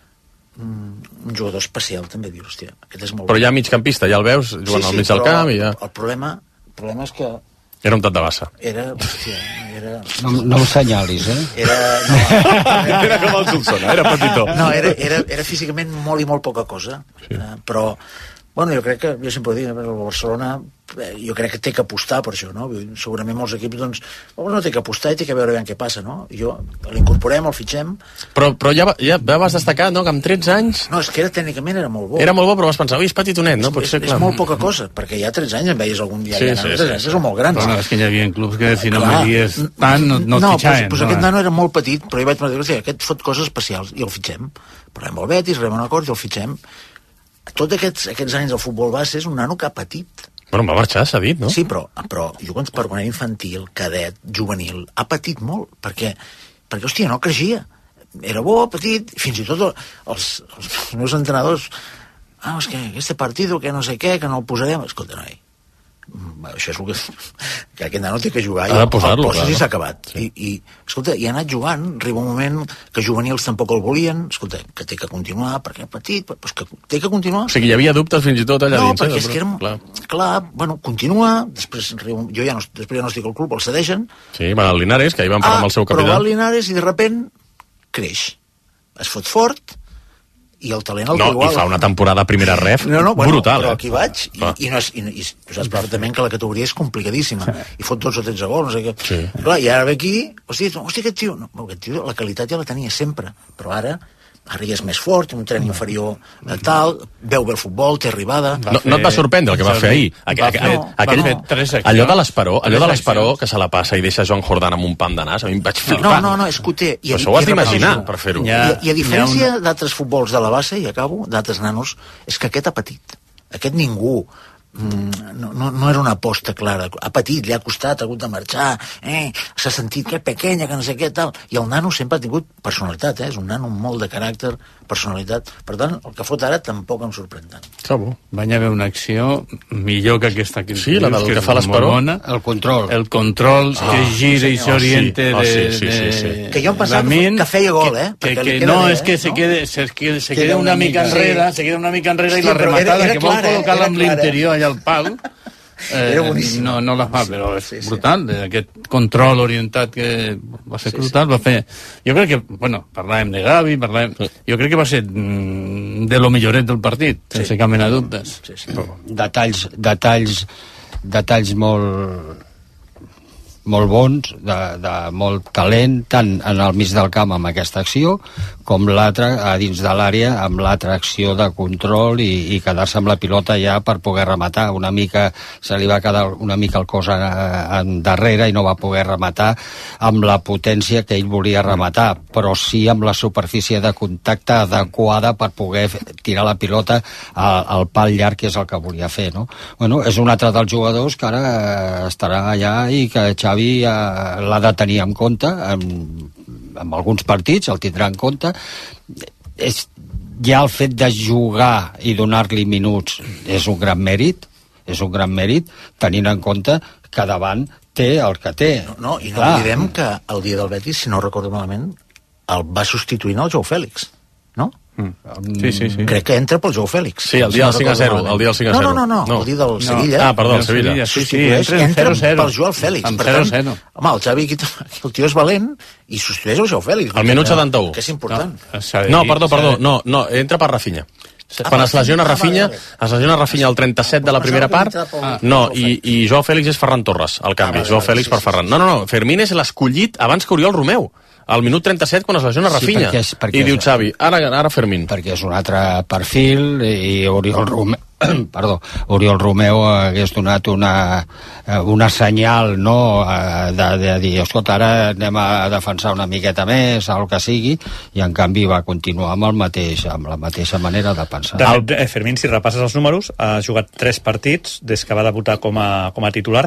un jugador especial, també dius, hòstia, aquest és molt... Però ja migcampista, ja el veus, jugant al mig del camp i ja... El problema és que... Era un tot de bassa. No ho senyalis, Era com el Solsona, era petitó. No, era físicament molt i molt poca cosa. Però, bueno, jo crec que, jo sempre ho dic, el Barcelona, jo crec que té que apostar per això, no? Segurament molts equips, doncs, no té que apostar i té que veure ben què passa, no? L'incorporem, el fitxem... Però ja vas destacar, no?, que amb 13 anys... No, és que tècnicament era molt bo. Era molt bo, però vas pensar, ui, és petitonet, no? És molt poca cosa, perquè ja 13 anys en veies algun dia, són molt grans. Però és que hi havia clubs que si no veies tant, no et fitxaven. No, aquest nano era molt petit, però jo vaig dir, hòstia, aquest fot coses especials, i el fitxem. Parlem al Betis, rebem un acord i el fitxem. Tots aquests anys del futbol base és un nano que ha patit. Bueno, va marxar, s'ha dit, no? Sí, però jugant per quan era infantil, cadet, juvenil, ha patit molt, perquè hòstia, no creixia. Era bo, petit, fins i tot els meus entrenadors, és que este partido, que no sé què, que no el posarem... Escolta, noi, això és el que aquest nano té que jugar, i el poses i s'ha acabat. I, escolta, i ha anat jugant, arriba un moment que juvenils tampoc el volien, escolta, que té que continuar, perquè és petit, però que té que continuar. O sigui, hi havia dubtes fins i tot allà dins. No, perquè és que era... Clar, bueno, continua, després jo ja no estic al club, el cedeixen. Sí, va al Linares, que ahir van parlar amb el seu capità. Però va al Linares i de sobte creix. Es fot fort, i el talent el té igual. I fa una temporada a primera ref brutal. Però aquí vaig, i tu saps perfectament que la categoria és complicadíssima, i fot 12 o 13 gols, no sé què. Sí. Clar, i ara ve aquí, hòstia, aquest tio, la qualitat ja la tenia sempre, però ara ja és més fort, un tren inferior tal, veu bé el futbol, té arribada... No et va sorprendre el que va fer ahir? Allò de l'Esperó, que se la passa i deixa Joan Jordán amb un pam de nas, a mi em vaig flipar. No, és que ho té. Però això ho has d'imaginar, per fer-ho. I a diferència d'altres futbols de la base, i acabo, d'altres nanos, és que aquest ha patit. Aquest ningú... No era una aposta clara, ha patit, li ha costat, ha hagut de marxar, s'ha sentit que pequeña, que no sé què, tal, i el nano sempre ha tingut personalitat, és un nano molt de caràcter, personalitat, per tant, el que fot ara tampoc em sorprèn tant. Va haver una acció millor que aquesta que sí, la del que fa l'Esperó, el control que gira i s'oriente que jo em pensava que feia gol, no, és que se queda una mica enrere i la rematada que vol col·locar-la amb l'interior allà al pal era boníssim. No la fa, però és brutal, aquest control orientat que va ser brutal, va fer... Jo crec que, parlàvem de Gavi, jo crec que va ser de lo milloret del partit, sense cap mena de dubtes. Detalls molt bons, de molt talent, tant en el mig del camp amb aquesta acció, com l'altra a dins de l'àrea amb l'altra acció de control i quedar-se amb la pilota ja per poder rematar. Una mica se li va quedar una mica el cos endarrere i no va poder rematar amb la potència que ell volia rematar, però sí amb la superfície de contacte adequada per poder tirar la pilota al pal llarg, que és el que volia fer, no? És un altre dels jugadors que ara estarà allà i que Xavi l'ha de tenir en compte amb alguns partits, el tindrà en compte. Ja el fet de jugar i donar-li minuts és un gran mèrit, tenint en compte que davant té el que té. I no oblidem que el dia del Betis, si no recordo malament, el va substituint el Joao Fèlix, no? Sí. Crec que entra pel Joao Fèlix. Sí, el dia del 5-0. No, el dia del Sevilla. Perdó, el Sevilla. Entra pel Joao Fèlix. Per tant, home, el Xavi, el tio és valent i substitueix el Joao Fèlix. Al minut 71. Que és important. No, perdó, entra per Rafinha. Quan es lesiona Rafinha, al 37 de la primera part, no, i Joao Fèlix és Ferran Torres, al canvi, Joao Fèlix per Ferran. No, Fermín és l'escollit abans que Oriol Romeu, al minut 37 quan es lesiona Rafinha. I diu Xavi, ara Fermín. Perquè és un altre perfil i Oriol Romeu hagués donat una senyal, no?, de dir, escolta, ara anem a defensar una miqueta més, el que sigui, i en canvi va continuar amb la mateixa manera de pensar. Fermín, si repasses els números, ha jugat 3 partits des que va debutar com a titular,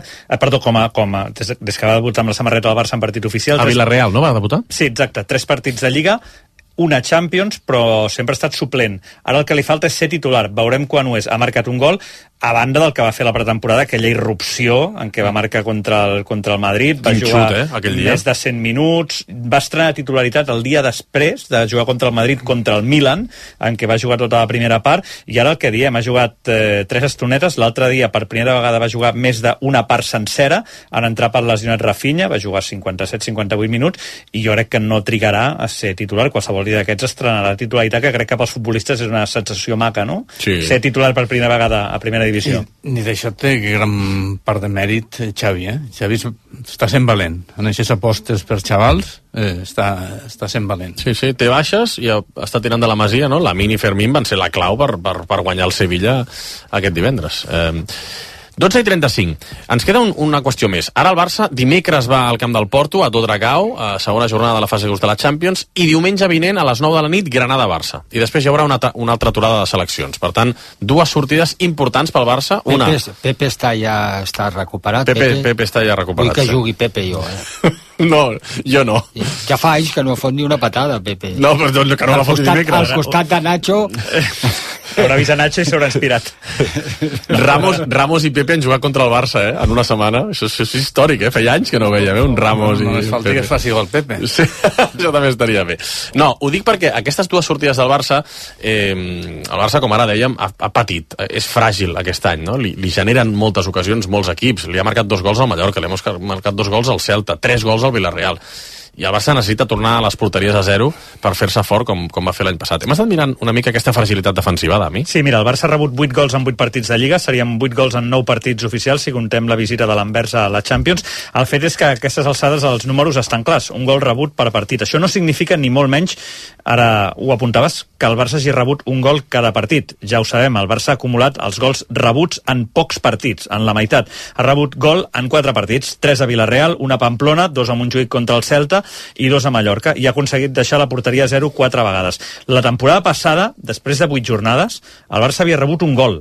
des que va debutar amb la samarreta del Barça en partit oficial. A Villarreal, no va debutar? Sí, exacte, 3 partits de Lliga, una Champions, però sempre ha estat suplent. Ara el que li falta és ser titular. Veurem quan ho és. Ha marcat un gol, a banda del que va fer la pretemporada, aquella irrupció en què va marcar contra el Madrid, va jugar més de 100 minuts, va estrenar titularitat el dia després de jugar contra el Madrid, contra el Milan, en què va jugar tota la primera part, i ara el que diem, ha jugat 3 estonetes, l'altre dia per primera vegada va jugar més d'una part sencera, en entrar per lesionat Rafinha, va jugar 57-58 minuts, i jo crec que no trigarà a ser titular. Qualsevol dia d'aquests estrenarà titularitat, que crec que pels futbolistes és una sensació maca, no? Sí. Ser titular per primera vegada a primera divisió. Ni d'això té gran part de mèrit Xavi, Xavi està sent valent. En aquestes apostes per xavals està sent valent. Sí, té baixes i està tirant de la Masia, no? Lamine i Fermín van ser la clau per guanyar el Sevilla aquest divendres. 12:35. Ens queda una qüestió més. Ara el Barça dimecres va al camp del Porto, a Dragao, a segona jornada de la fase de grups de la Champions, i diumenge vinent a les 9 de la nit Granada-Barça. I després hi haurà una altra aturada de seleccions. Per tant, 2 sortides importants pel Barça. Pepe està recuperat. Pepe està ja recuperat. Vull que jugui Pepe jo, No, jo no. Ja fa anys que no fot ni una patada, Pepe. No, però que no la fot dimecres. Al costat de Nacho... Haurà vist a Nacho i s'haurà inspirat. Ramos i Pepe han jugat contra el Barça, en una setmana. Això és històric, Feia anys que no veiem, un Ramos i... No es falta que es faci gol Pepe. Sí, això també estaria bé. No, ho dic perquè aquestes 2 sortides del Barça, el Barça, com ara dèiem, ha patit. És fràgil aquest any, no? Li generen moltes ocasions, molts equips. Li ha marcat 2 gols al Mallorca, li ha marcat 2 gols al Celta, 3 gols al Villarreal. I el Barça necessita tornar a les porteries a 0 per fer-se fort com va fer l'any passat. Hem estat mirant una mica aquesta fragilitat defensiva, Dami? Sí, mira, el Barça ha rebut 8 gols en 8 partits de Lliga, serien 8 gols en 9 partits oficials si contem la visita de l'Anvers a la Champions. El fet és que a aquestes alçades els números estan clars, un gol rebut per partit. Això no significa ni molt menys, ara ho apuntaves, que el Barça hagi rebut un gol cada partit. Ja ho sabem, el Barça ha acumulat els gols rebuts en pocs partits, en la meitat. Ha rebut gol en 4 partits, 3 a Villarreal, 1 a Pamplona, 2 a Montjuïc contra el Celta i 2 a Mallorca, i ha aconseguit deixar la porteria a 0 4 vegades. La temporada passada, després de 8 jornades, el Barça havia rebut un gol.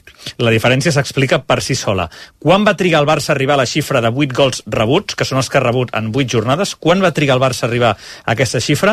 La diferència s'explica per si sola. Quan va trigar el Barça a arribar a la xifra de 8 gols rebuts, que són els que ha rebut en 8 jornades? Quan va trigar el Barça a arribar a aquesta xifra?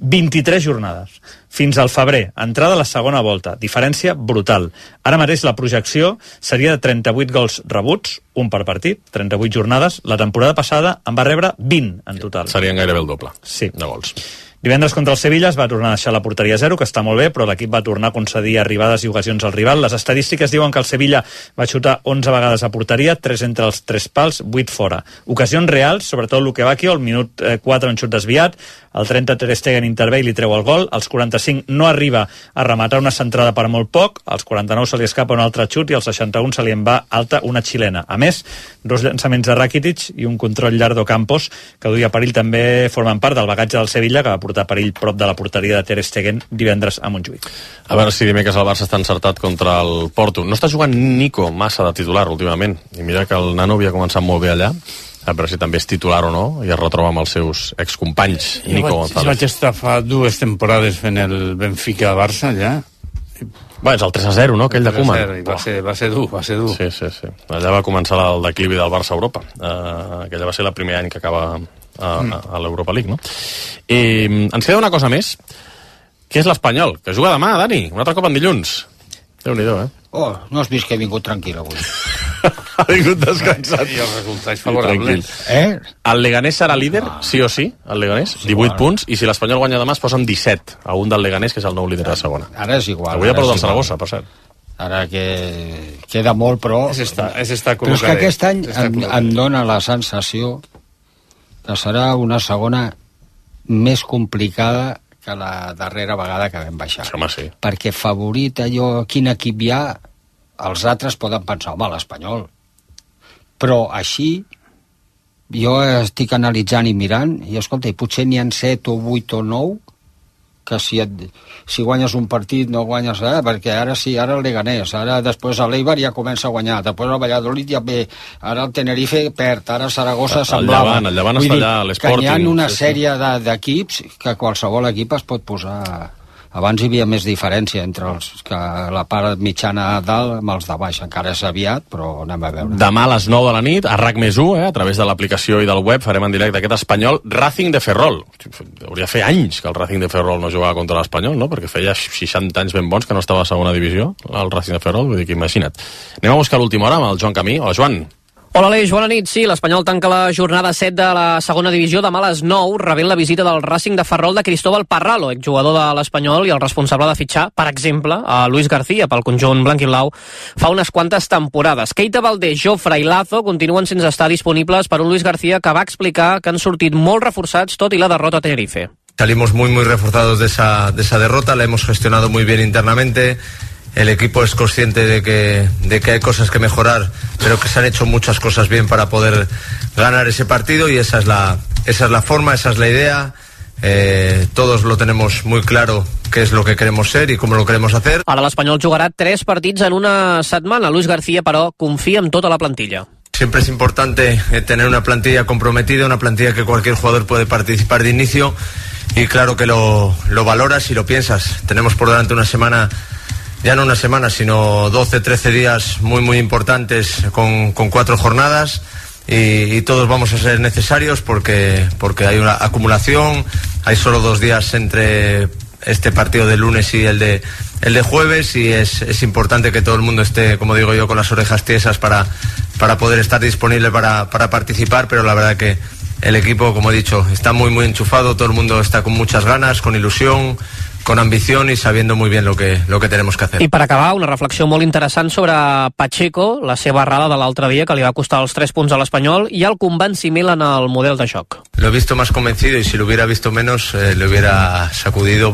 23 jornades. Fins al febrer, entrada a la segona volta. Diferència brutal. Ara mateix la projecció seria de 38 gols rebuts, un per partit, 38 jornades. La temporada passada en va rebre 20 en total. Serien gairebé el doble de gols. Divendres contra el Sevilla es va tornar a deixar la porteria a 0, que està molt bé, però l'equip va tornar a concedir arribades i ocasions al rival. Les estadístiques diuen que el Sevilla va xutar 11 vegades a porteria, 3 entre els 3 pals, 8 fora. Ocasions reals, sobretot Luque Bacchio, al minut 4 un xut desviat, al 30 Ter Stegen intervé i li treu el gol, als 45 no arriba a rematar una centrada per molt poc, als 49 se li escapa un altre xut i als 61 se li en va alta una xilena. A més, 2 llançaments de Rakitic i un control llarg d'Ocampos, que duia perill, també formen part del bagatge del Sevilla, que va portar perill prop de la porteria de Ter Stegen divendres a Montjuïc. A veure si dimecres el Barça està encertat contra el Porto. No està jugant Nico massa de titular últimament, i mira que el nano havia començat molt bé allà, a veure si també és titular o no, i es retroba amb els seus excompanys. Nico González. Jo vaig estar fa 2 temporades fent el Benfica-Barça, ja. Bé, és el 3-0, no?, aquell de Koeman. Va ser dur. Sí. Allà va començar el declivi del Barça a Europa. Aquella va ser el primer any que acaba a l'Europa League, no? Ens queda una cosa més, que és l'Espanyol, que juga demà, Dani, un altre cop en dilluns. Déu-n'hi-do, Oh, no has vist que he vingut tranquil avui. Ha vingut descansat. I els resultats favorables. El Leganés serà líder, sí o sí, el Leganés, 18 punts, i si l'Espanyol guanya demà es posen 17 a un del Leganés, que és el nou líder de segona. Ara és igual. Avui ha perdut el Saragossa, per cert. Ara que queda molt, però... És estar però és que aquest any em dona la sensació que serà una segona més complicada que la darrera vegada que vam baixar. Home, sí. Perquè favorit allò, quin equip hi ha, els altres poden pensar, home, l'Espanyol. Però així, jo estic analitzant i mirant, i escolta, i potser n'hi ha 7 o 8 o 9, que si guanyes un partit no guanyes perquè ara sí, ara el Leganés, ara després l'Eibar ja comença a guanyar, després el Valladolid ja ve, ara el Tenerife perd, ara Saragossa semblava. El Llevant està allà, l'Sporting. Que hi ha una sèrie d'equips que qualsevol equip es pot posar. Abans hi havia més diferència entre els que la part mitjana a dalt amb els de baix. Encara és aviat, però anem a veure. Demà a les 9 de la nit, a RAC+1, a través de l'aplicació i del web, farem en directe aquest Espanyol Racing de Ferrol. Hauria de fer anys que el Racing de Ferrol no jugava contra l'Espanyol, no? Perquè feia 60 anys ben bons que no estava a segona divisió, el Racing de Ferrol, vull dir que imagina't. Anem a buscar l'última hora amb el Joan Camí. Hola, Joan. Hola Aleix, bona nit. Sí, l'Espanyol tanca la jornada 7 de la segona divisió demà a les 9, rebent la visita del Racing de Ferrol de Cristóbal Parralo, exjugador de l'Espanyol i el responsable de fitxar, per exemple, a Luis García pel conjunt blanc-i-blau fa unes quantes temporades. Keita Valdés, Jofre i Lazo continuen sense estar disponibles per un Luis García que va explicar que han sortit molt reforçats tot i la derrota a Tenerife. Salimos muy reforzados de esa derrota, la hemos gestionado muy bien internamente. El equipo es consciente de que hay cosas que mejorar, pero que se han hecho muchas cosas bien para poder ganar ese partido y esa es la forma, esa es la idea. Todos lo tenemos muy claro qué es lo que queremos ser y cómo lo queremos hacer. Ara l'Espanyol jugarà 3 partits en una setmana. Luis García, però, confia en tota la plantilla. Siempre es importante tener una plantilla comprometida, una plantilla que cualquier jugador puede participar de inicio y claro que lo valoras y lo piensas. Tenemos por delante una semana, ya no una semana, sino 12, 13 días muy importantes con 4 jornadas y todos vamos a ser necesarios porque hay una acumulación, hay solo 2 días entre este partido de lunes y el de jueves y es importante que todo el mundo esté, como digo yo, con las orejas tiesas para poder estar disponible para participar, pero la verdad que el equipo, como he dicho, está muy enchufado, todo el mundo está con muchas ganas, con ilusión, con ambición y sabiendo muy bien lo que tenemos que hacer. I per acabar, una reflexió molt interessant sobre Pacheco, la seva errada de l'altre dia que li va costar els 3 punts a l'Espanyol i el convenciment en el model de joc. Lo he visto más convencido y si lo hubiera visto menos le hubiera sacudido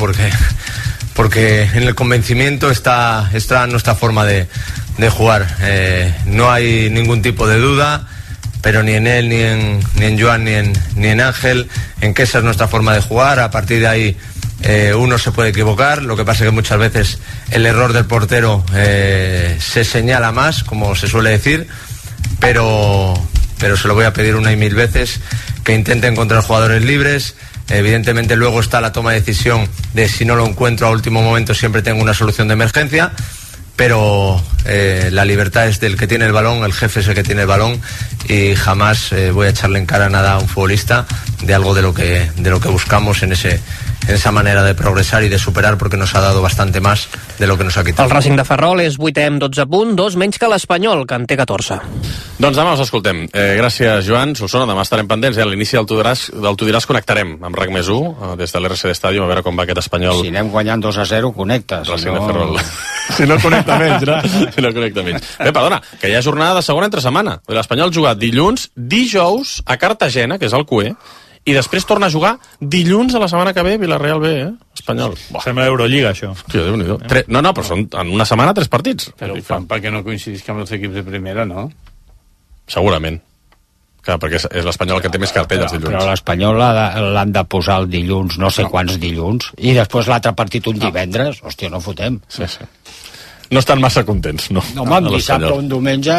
porque en el convencimiento está nuestra forma de jugar. No hay ningún tipo de duda, pero ni en él, ni en Joan, ni en Ángel, en que esa es nuestra forma de jugar. A partir de ahí uno se puede equivocar, lo que pasa es que muchas veces el error del portero se señala más, como se suele decir, pero se lo voy a pedir 1 y 1000 veces que intente encontrar jugadores libres. Evidentemente luego está la toma de decisión de si no lo encuentro a último momento siempre tengo una solución de emergencia, pero la libertad es del que tiene el balón, el jefe es el que tiene el balón y jamás voy a echarle en cara nada a un futbolista de algo de lo que buscamos en esa manera de progresar y de superar porque nos ha dado bastante más de lo que nos ha quitado. El Racing de Ferrol és 8è amb 12 punts, 2 menys que l'Espanyol, que en té 14. Doncs demà us escoltem. Gràcies, Joan. Solsona, demà estarem pendents. A l'inici del Tu diràs connectarem amb RAC+1 des de l'RCD Stadium a veure com va aquest Espanyol. Si anem guanyant 2-0, connectes. Racing de Ferrol. Si no connecta menys, no? Si no connecta menys. Bé, perdona, que hi ha jornada de segona entre setmana. L'Espanyol juga dilluns, dijous a Cartagena, que és el CUE, i després torna a jugar dilluns de la setmana que ve, Villarreal B, Espanyol. Sembla Eurolliga, això. Hòstia, Déu-n'hi-do. No, però són en una setmana 3 partits. Però ho fan perquè no coincidisca amb els equips de primera, no? Segurament. Clar, perquè és l'Espanyol que té més cartell els dilluns. Però l'Espanyol l'han de posar el dilluns, no sé quants dilluns, i després l'altre partit un divendres. Hòstia, no fotem. Sí. No estan massa contents, no? No, home, dissabte o un diumenge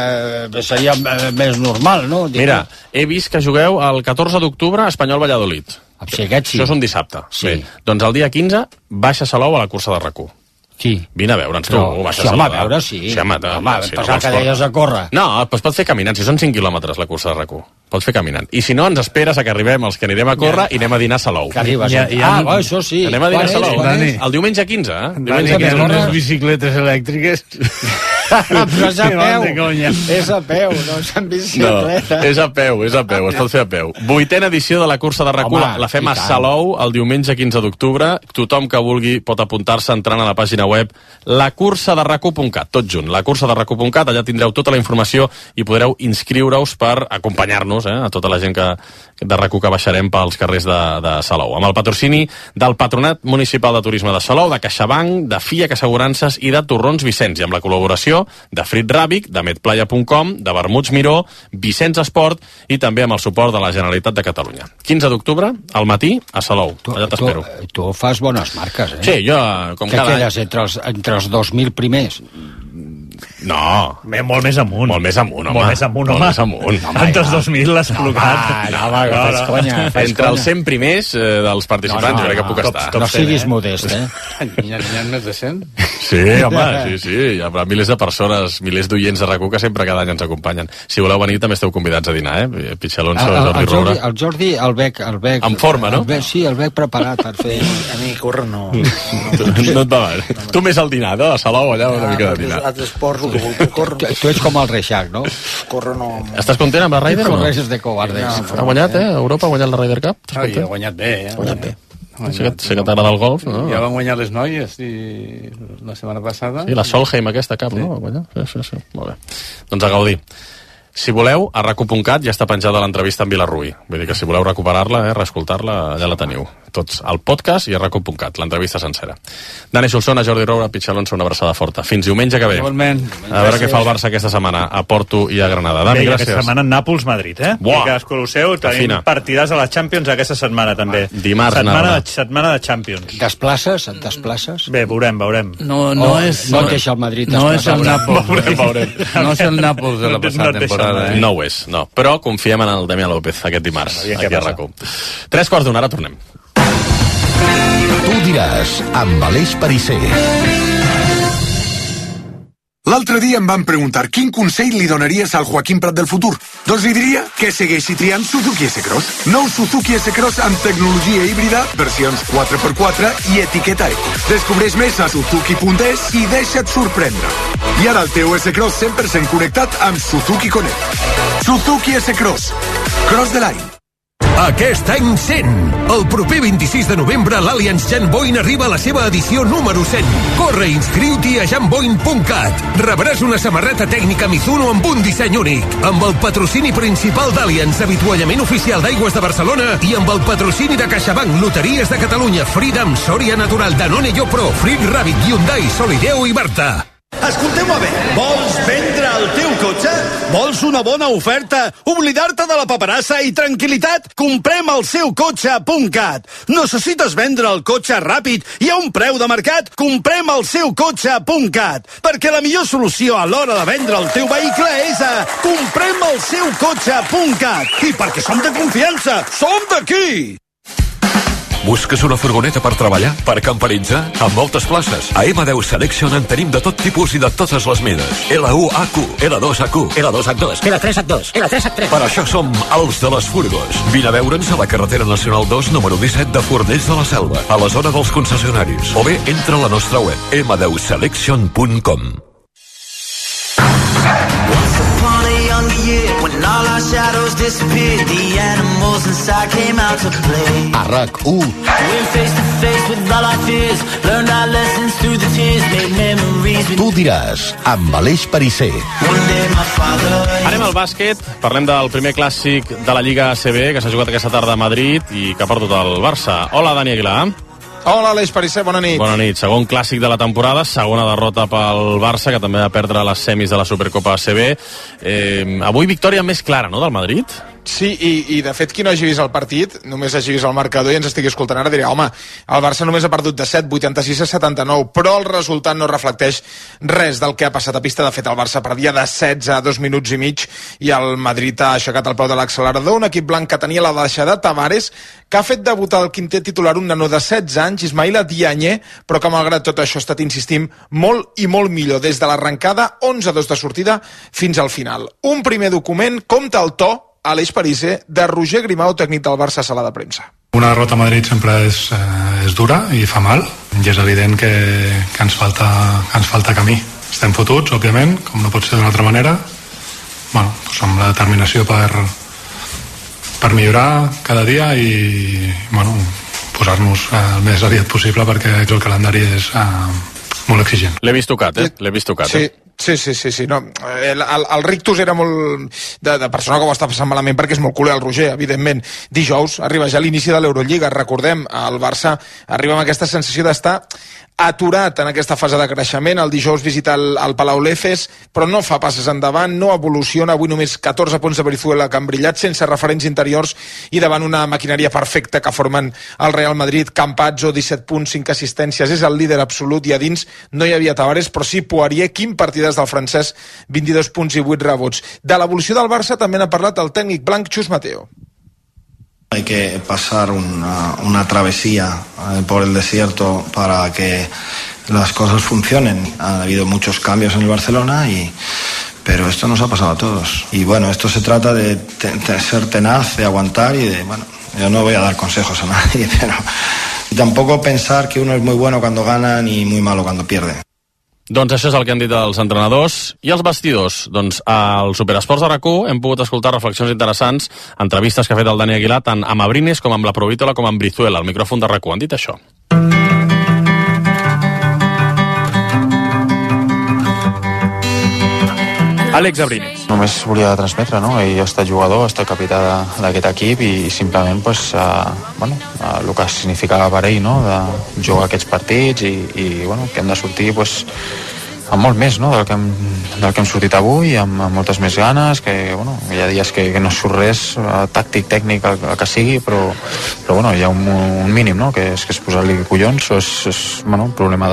seria més normal, no? Mira, he vist que jugueu el 14 d'octubre a Espanyol-Valladolid. Sí, aquest sí. Això és un dissabte. Sí. Bé, doncs el dia 15 baixa Salou a la cursa de RAC1. Sí. Vine a veure'ns, tu. Sí, home, a veure, sí. Home, pensava que deies a córrer. No, doncs pots fer caminant, si són 5 quilòmetres la cursa de RAC1. Pots fer caminant. I si no, ens esperes a que arribem els que anirem a córrer i anem a dinar a Salou. Que arribes. Això sí. Anem a dinar a Salou. El diumenge 15, Diumenge 15, unes bicicletes elèctriques. Però és a peu. És a peu, no és en bicicleta. No, és a peu, es pot fer a peu. 8ª edició de la cursa de RAC1, la fem a Salou el diumenge 15 d'octubre. Tothom que vulgui pot apuntar-se entrant a la pàgina web lacursaderrac1.cat, tot junt, lacursaderrac1.cat, allà tindreu tota la informació i podreu inscriure-us per acompanyar-nos, a tota la gent de RAC1 que baixarem pels carrers de Salou. Amb el patrocini del Patronat Municipal de Turisme de Salou, de CaixaBank, de FIAC Assegurances i de Torrons Vicenç, i amb la col·laboració de Frit Ràbic, de medplaya.com, de Vermuts Miró, Vicenç Esport i també amb el suport de la Generalitat de Catalunya. 15 d'octubre, al matí, a Salou. Allà t'espero. Tu fas bones marques, Sí, jo, com cada any. Què quedes entre els 2.000 primers? No. Molt més amunt. Molt més amunt, home. Molt més amunt. Entre els 2.000 l'has col·locat. Fes conya. Entre els 100 primers dels participants, jo crec que puc estar. No siguis modest, N'hi ha més de 100? Sí, home, sí. Hi ha milers de persones, milers d'oients de RAC1 que sempre cada any ens acompanyen. Si voleu venir també esteu convidats a dinar, Pitxer Alonso, Jordi Roura. El Jordi el veig... En forma, no? Sí, el veig preparat per fer... A mi córrer no. No et va mal. Tu més al dinar, no? A Salou, allà una mica de dinar. Altres esports, el que vol que córrer. Tu ets com el Reixac, no? Córrer no... Estàs content amb la Ryder o no? Correixes de covardes. Ha guanyat, Europa ha guanyat la Ryder Cup? Ha guanyat bé, Ha guanyat bé. Sé que t'agrada el golf, no? Ja van guanyar les noies la setmana passada. Sí, la Solheim aquesta cap, no? Va guanyar? Sí. Molt bé. Doncs a gaudir. Si voleu, a rac1.cat ja està penjada l'entrevista amb Vilarrui. Vull dir que si voleu recuperar-la, reescoltar-la, allà la teniu. Tots al podcast i a rac1.cat, l'entrevista sencera. Dani Solsona, Jordi Roura, Pitxer Alonso, una abraçada forta. Fins diumenge que ve. Igualment. A veure què fa el Barça aquesta setmana a Porto i a Granada. Dani, gràcies. Aquesta setmana Nàpols-Madrid, Buah! Que Coloseu, tenim partidars a la Champions aquesta setmana, també. Dimarts, setmana de Champions. Desplaces? Et desplaces? Bé, veurem. No és... No et deixa el Madrid no és el Nàpols. Veurem. No és el Nàpols de la passada temporada. No ho és, no. Però confiem en el Damià López aquest dimarts, aquí a RAC1. 3:15, ara tornem. Tu diràs, amb Aleix Perisser. L'altre dia em van preguntar quin consell li donaries al Joaquim Prat del futur. Doncs li diria que segueixi triant Suzuki S-Cross. Nou Suzuki S-Cross amb tecnologia híbrida, versions 4x4 i etiqueta eco. Descobreix més a suzuki.es i deixa't sorprendre. I ara el teu S-Cross 100% connectat amb Suzuki Connect. Suzuki S-Cross. Cross the line. Aquest any 100. El proper 26 de novembre l'Allianz Janboin arriba a la seva edició número 100. Corre i inscriu-t'hi a janboin.cat. Rebràs una samarreta tècnica Mizuno amb un disseny únic. Amb el patrocini principal d'Allianz, avituallament oficial d'Aigües de Barcelona, i amb el patrocini de CaixaBank, Loteries de Catalunya, Freedom, Sòria Natural, Danone Yopro, Frit Ràbic, Hyundai, Solideo i Barta. Escolteu-me bé, vols vendre el teu cotxe? Vols una bona oferta? Oblidar-te de la paperassa i tranquil·litat? Comprem el seu cotxe.cat. Necessites vendre el cotxe ràpid i a un preu de mercat? Comprem el seu cotxe.cat. Perquè la millor solució a l'hora de vendre el teu vehicle és a comprem el seu cotxe.cat. I perquè som de confiança, som d'aquí! Busques una furgoneta per treballar? Per camperitzar? Amb moltes places. A M10 Selection en tenim de tot tipus i de totes les mides. L1HQ, L2HQ, L2H2, L3H2, L3H3. Per això som els de les furgos. Vine a veure'ns a la carretera nacional 2, número 17 de Fornells de la Selva, a la zona dels concessionaris. O bé, entra a la nostra web, m10selection.com. A RAC1. Tu diràs, amb Aleix Perisser. Anem al bàsquet, parlem del primer clàssic de la Lliga ACB que s'ha jugat aquesta tarda a Madrid i que ha perdut el Barça. Hola, Dani Aguilar. Hola, Aleix Perisser, bona nit. Bona nit. Segon clàssic de la temporada, segona derrota pel Barça, que també va perdre les semis de la Supercopa ACB. Avui victòria més clara, no?, del Madrid? Sí, i de fet, qui no hagi vist el partit, només hagi vist el marcador i ens estigui escoltant ara, diria, home, el Barça només ha perdut de 7, 86 a 79, però el resultat no reflecteix res del que ha passat a pista. De fet, el Barça perdia de 16 a 2 minuts i mig i el Madrid ha aixecat el peu de l'accelerador, un equip blanc que tenia la deixada Tavares, que ha fet debutar el quintet titular un nano de 16 anys, Ismaïla Diagne, però que malgrat tot això ha estat, insistim, molt i molt millor, des de l'arrencada, 11-2 de sortida fins al final. Un primer document compta el to, Aleix Perisser, de Roger Grimau, tècnic del Barça a sala de premsa. Una derrota a Madrid sempre és dura i fa mal, i és evident que ens falta camí. estem fotuts, òbviament, com no pot ser d'una altra manera, bueno, doncs amb la determinació per millorar cada dia i bueno, posar-nos el més aviat possible perquè el calendari és molt exigent. L'he vist tocat, L'he vist tocat, Sí. No, el rictus era molt de persona que ho està passant malament perquè és molt culer el Roger, evidentment. Dijous arriba ja l'inici de l'Eurolliga. Recordem, el Barça arriba amb aquesta sensació d'estar aturat en aquesta fase de creixement. El dijous visita el Palau Lefes, però no fa passes endavant, no evoluciona. Avui només 14 punts de Brizuela que han brillat, sense referents interiors i davant una maquinària perfecta que formen el Real Madrid. Campazzo, 17 punts, 5 assistències, és el líder absolut, i a dins no hi havia Tavares, però sí Poirier, quin partidàs del francès, 22 punts i 8 rebots. De l'evolució del Barça també n'ha parlat el tècnic blanc Chus Mateo. Hay que pasar una travesía por el desierto para que las cosas funcionen. Ha habido muchos cambios en el Barcelona, pero esto nos ha pasado a todos. Y bueno, esto se trata de ser tenaz, de aguantar y de, bueno, yo no voy a dar consejos a nadie, pero tampoco pensar que uno es muy bueno cuando gana ni muy malo cuando pierde. Doncs això és el que han dit els entrenadors i els vestidors. Doncs al Superesports de RAC1 hem pogut escoltar reflexions interessants, entrevistes que ha fet el Dani Aguilar tant amb Abrines com amb la Provítola com amb Brizuela, al micròfon de RAC1. Han dit això. Àlex Abrines. Només volia transmetre, no? Ell ha estat jugador, ha estat capità d'aquest equip i simplement pues, el que significava per ell, no? De jugar aquests partits i bueno, que hem de sortir pues, amb molt més, no? del que hem sortit avui, amb moltes més ganes, que bueno, hi ha dies que no surt res tàctic, tècnic, el que sigui, però bueno, hi ha un mínim, no? que és posar-li collons. És bueno, un problema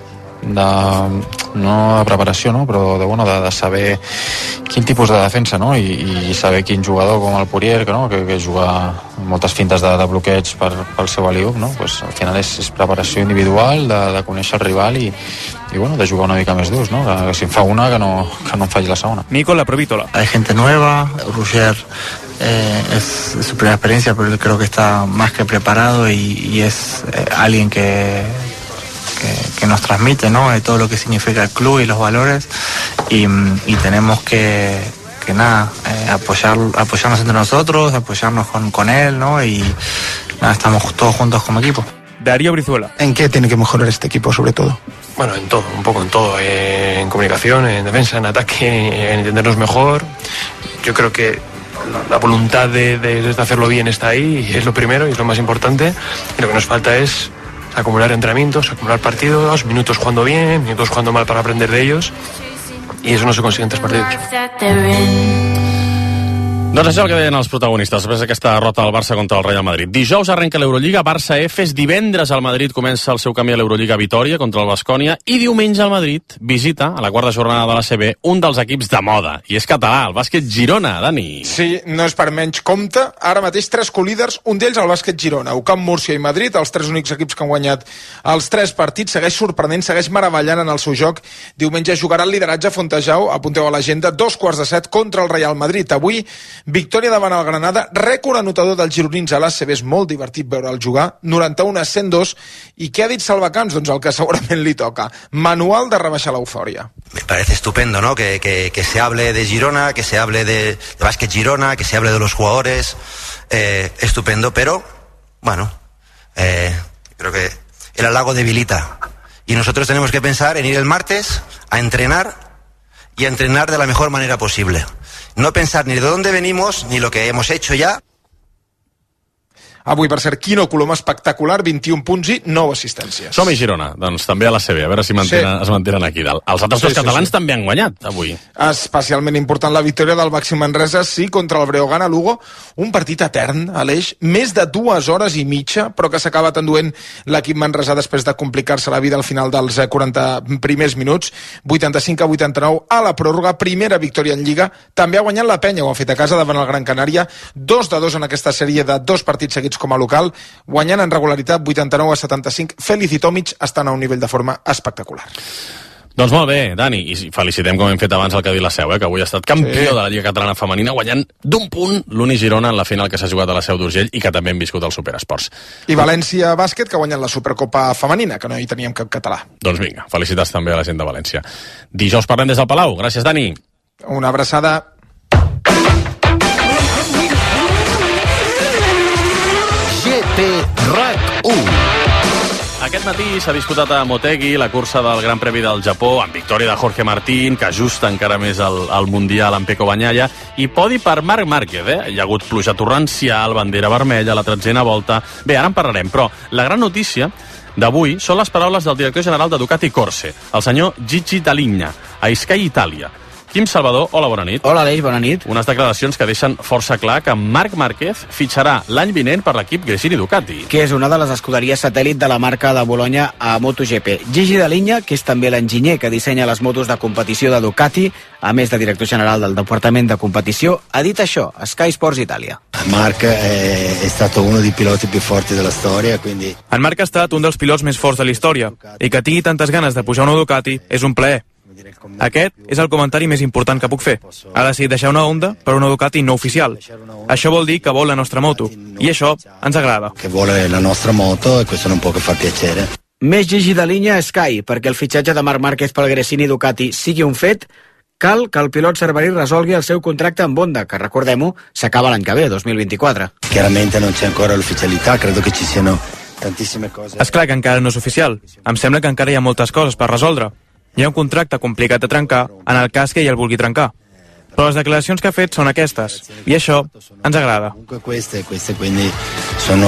no de preparació, no? però de saber quin tipus de defensa, no? I saber quin jugador com el Poirier que juga moltes fintes de bloqueig pel seu alley-oop, no? Pues, al final és preparació individual, de conèixer el rival i bueno, de jugar una mica més durs, ¿no? Que si en fa una que no en faci la segona. Nico, la Provítola. Hay gente nueva, Roger es su primera experiencia, pero creo que está más que preparado y es alguien que nos transmite, ¿no? Todo lo que significa el club y los valores y tenemos que apoyarnos entre nosotros, apoyarnos con él, ¿no? Y nada, estamos todos juntos como equipo. Darío Brizuela. ¿En qué tiene que mejorar este equipo sobre todo? Bueno, en todo, un poco en todo, en comunicación, en defensa, en ataque, en entendernos mejor. Yo creo que la voluntad de hacerlo bien está ahí y es lo primero y es lo más importante, y lo que nos falta es acumular entrenamientos, acumular partidos, minutos jugando bien, minutos jugando mal para aprender de ellos, y eso no se consigue en 3 partidos. Doncs això és el que deien els protagonistes després d'aquesta derrota del Barça contra el Real Madrid. Dijous arrenca l'Eurolliga, Barça-Efes. Divendres el Madrid comença el seu camí a l'Eurolliga Vitòria contra el Baskonia, i diumenge el Madrid visita, a la quarta jornada de l'ACB, un dels equips de moda, i és català, el bàsquet Girona, Dani. Sí, no és per menys compte. Ara mateix 3 colíders, un d'ells el bàsquet Girona, UCAM, Múrcia i Madrid, els 3 únics equips que han guanyat els 3 partits. Segueix sorprenent, segueix meravellant en el seu joc. Diumenge jugarà el lideratge Fontejau, apunteu a l'agenda, 2:15 contra el Real Madrid. Avui, victòria davant el Granada, rècord anotador dels gironins a l'ACB, és molt divertit veure'l jugar, 91-102, i què ha dit Salvacans? Doncs el que segurament li toca, manual de rebaixar l'eufòria. Me parece estupendo, ¿no? Que se hable de Girona, que se hable de básquet Girona, que se hable de los jugadores, estupendo, pero bueno, creo que el halago debilita, y nosotros tenemos que pensar en ir el martes a entrenar, y a entrenar de la mejor manera posible. No pensar ni de dónde venimos, ni lo que hemos hecho ya. Avui, per cert, Quino Colom espectacular, 21 punts i 9 assistències. Som-hi, Girona, doncs també a la CB, a veure si es mantenen aquí dalt. Els altres dos catalans també han guanyat avui. Especialment important la victòria del Baxi Manresa, sí, contra el Breogán a Lugo, un partit etern, Aleix, més de 2 hores i mitja, però que s'ha acabat enduent l'equip manresà després de complicar-se la vida al final dels 40 primers minuts, 85-89 a la pròrroga, primera victòria en Lliga. També ha guanyat la Penya, ho ha fet a casa davant el Gran Canària, 2-2 en aquesta sèrie de 2 partits seguits com a local, guanyant en regularitat 89-75. Félix i Tomic estan a un nivell de forma espectacular. Doncs molt bé, Dani, i felicitem, com hem fet abans, el que ha dit la Seu, que avui ha estat campió de la Lliga Catalana Femenina, guanyant d'un punt l'Uni Girona en la final que s'ha jugat a la Seu d'Urgell i que també hem viscut al Superesports. I València Bàsquet, que ha guanyat la Supercopa Femenina, que no hi teníem cap català. Doncs vinga, felicitats també a la gent de València. Dijous parlem des del Palau. Gràcies, Dani. Una abraçada. GT-RAC1. Aquest matí s'ha disputat a Motegi la cursa del Gran Premi del Japó, amb victòria de Jorge Martín, que ajusta encara més el Mundial amb Pecco Bagnaia, i podi per Marc Márquez. Hi ha hagut pluja torrencial, bandera vermella, la 13a volta... Bé, ara en parlarem, però la gran notícia d'avui són les paraules del director general de Ducati Corse, el senyor Gigi Dall'Igna, a Sky Italia. Quim Salvador, hola, bona nit. Hola, Aleix, bona nit. Unes declaracions que deixen força clar que Marc Márquez fitxarà l'any vinent per l'equip Gresini Ducati. Que és una de les escuderies satèl·lit de la marca de Bologna a MotoGP. Gigi Dall'Igna, que és també l'enginyer que dissenya les motos de competició de Ducati, a més de director general del Departament de Competició, ha dit això a Sky Sports Italia. Marc è stato uno dei piloti più forti della storia, quindi... En Marc ha estat un dels pilots més forts de la història, i que tingui tantes ganes de pujar una Ducati és un plaer. Aquest és el comentari més important que puc fer. Ha decidit deixar una Honda per una Ducati no oficial. Això vol dir que vol la nostra moto, i això ens agrada. Che vuole la nostra moto e questo non può che far piacere. Més Gigi Dall'Igna a Sky, perquè el fitxatge de Marc Márquez pel Gresini Ducati sigui un fet, cal que el pilot cerverí resolgui el seu contracte amb Honda, que, recordem-ho, s'acaba l'any que ve, 2024. Chiaramente non c'è ancora l'ufficialità, credo che ci siano tantissime cose. És clar que encara no és oficial. Em sembla que encara hi ha moltes coses per resoldre. Hi ha un contracte complicat de trencar en el cas que ell el vulgui trencar. Però les declaracions que ha fet són aquestes, i això ens agrada. Queste quindi sono,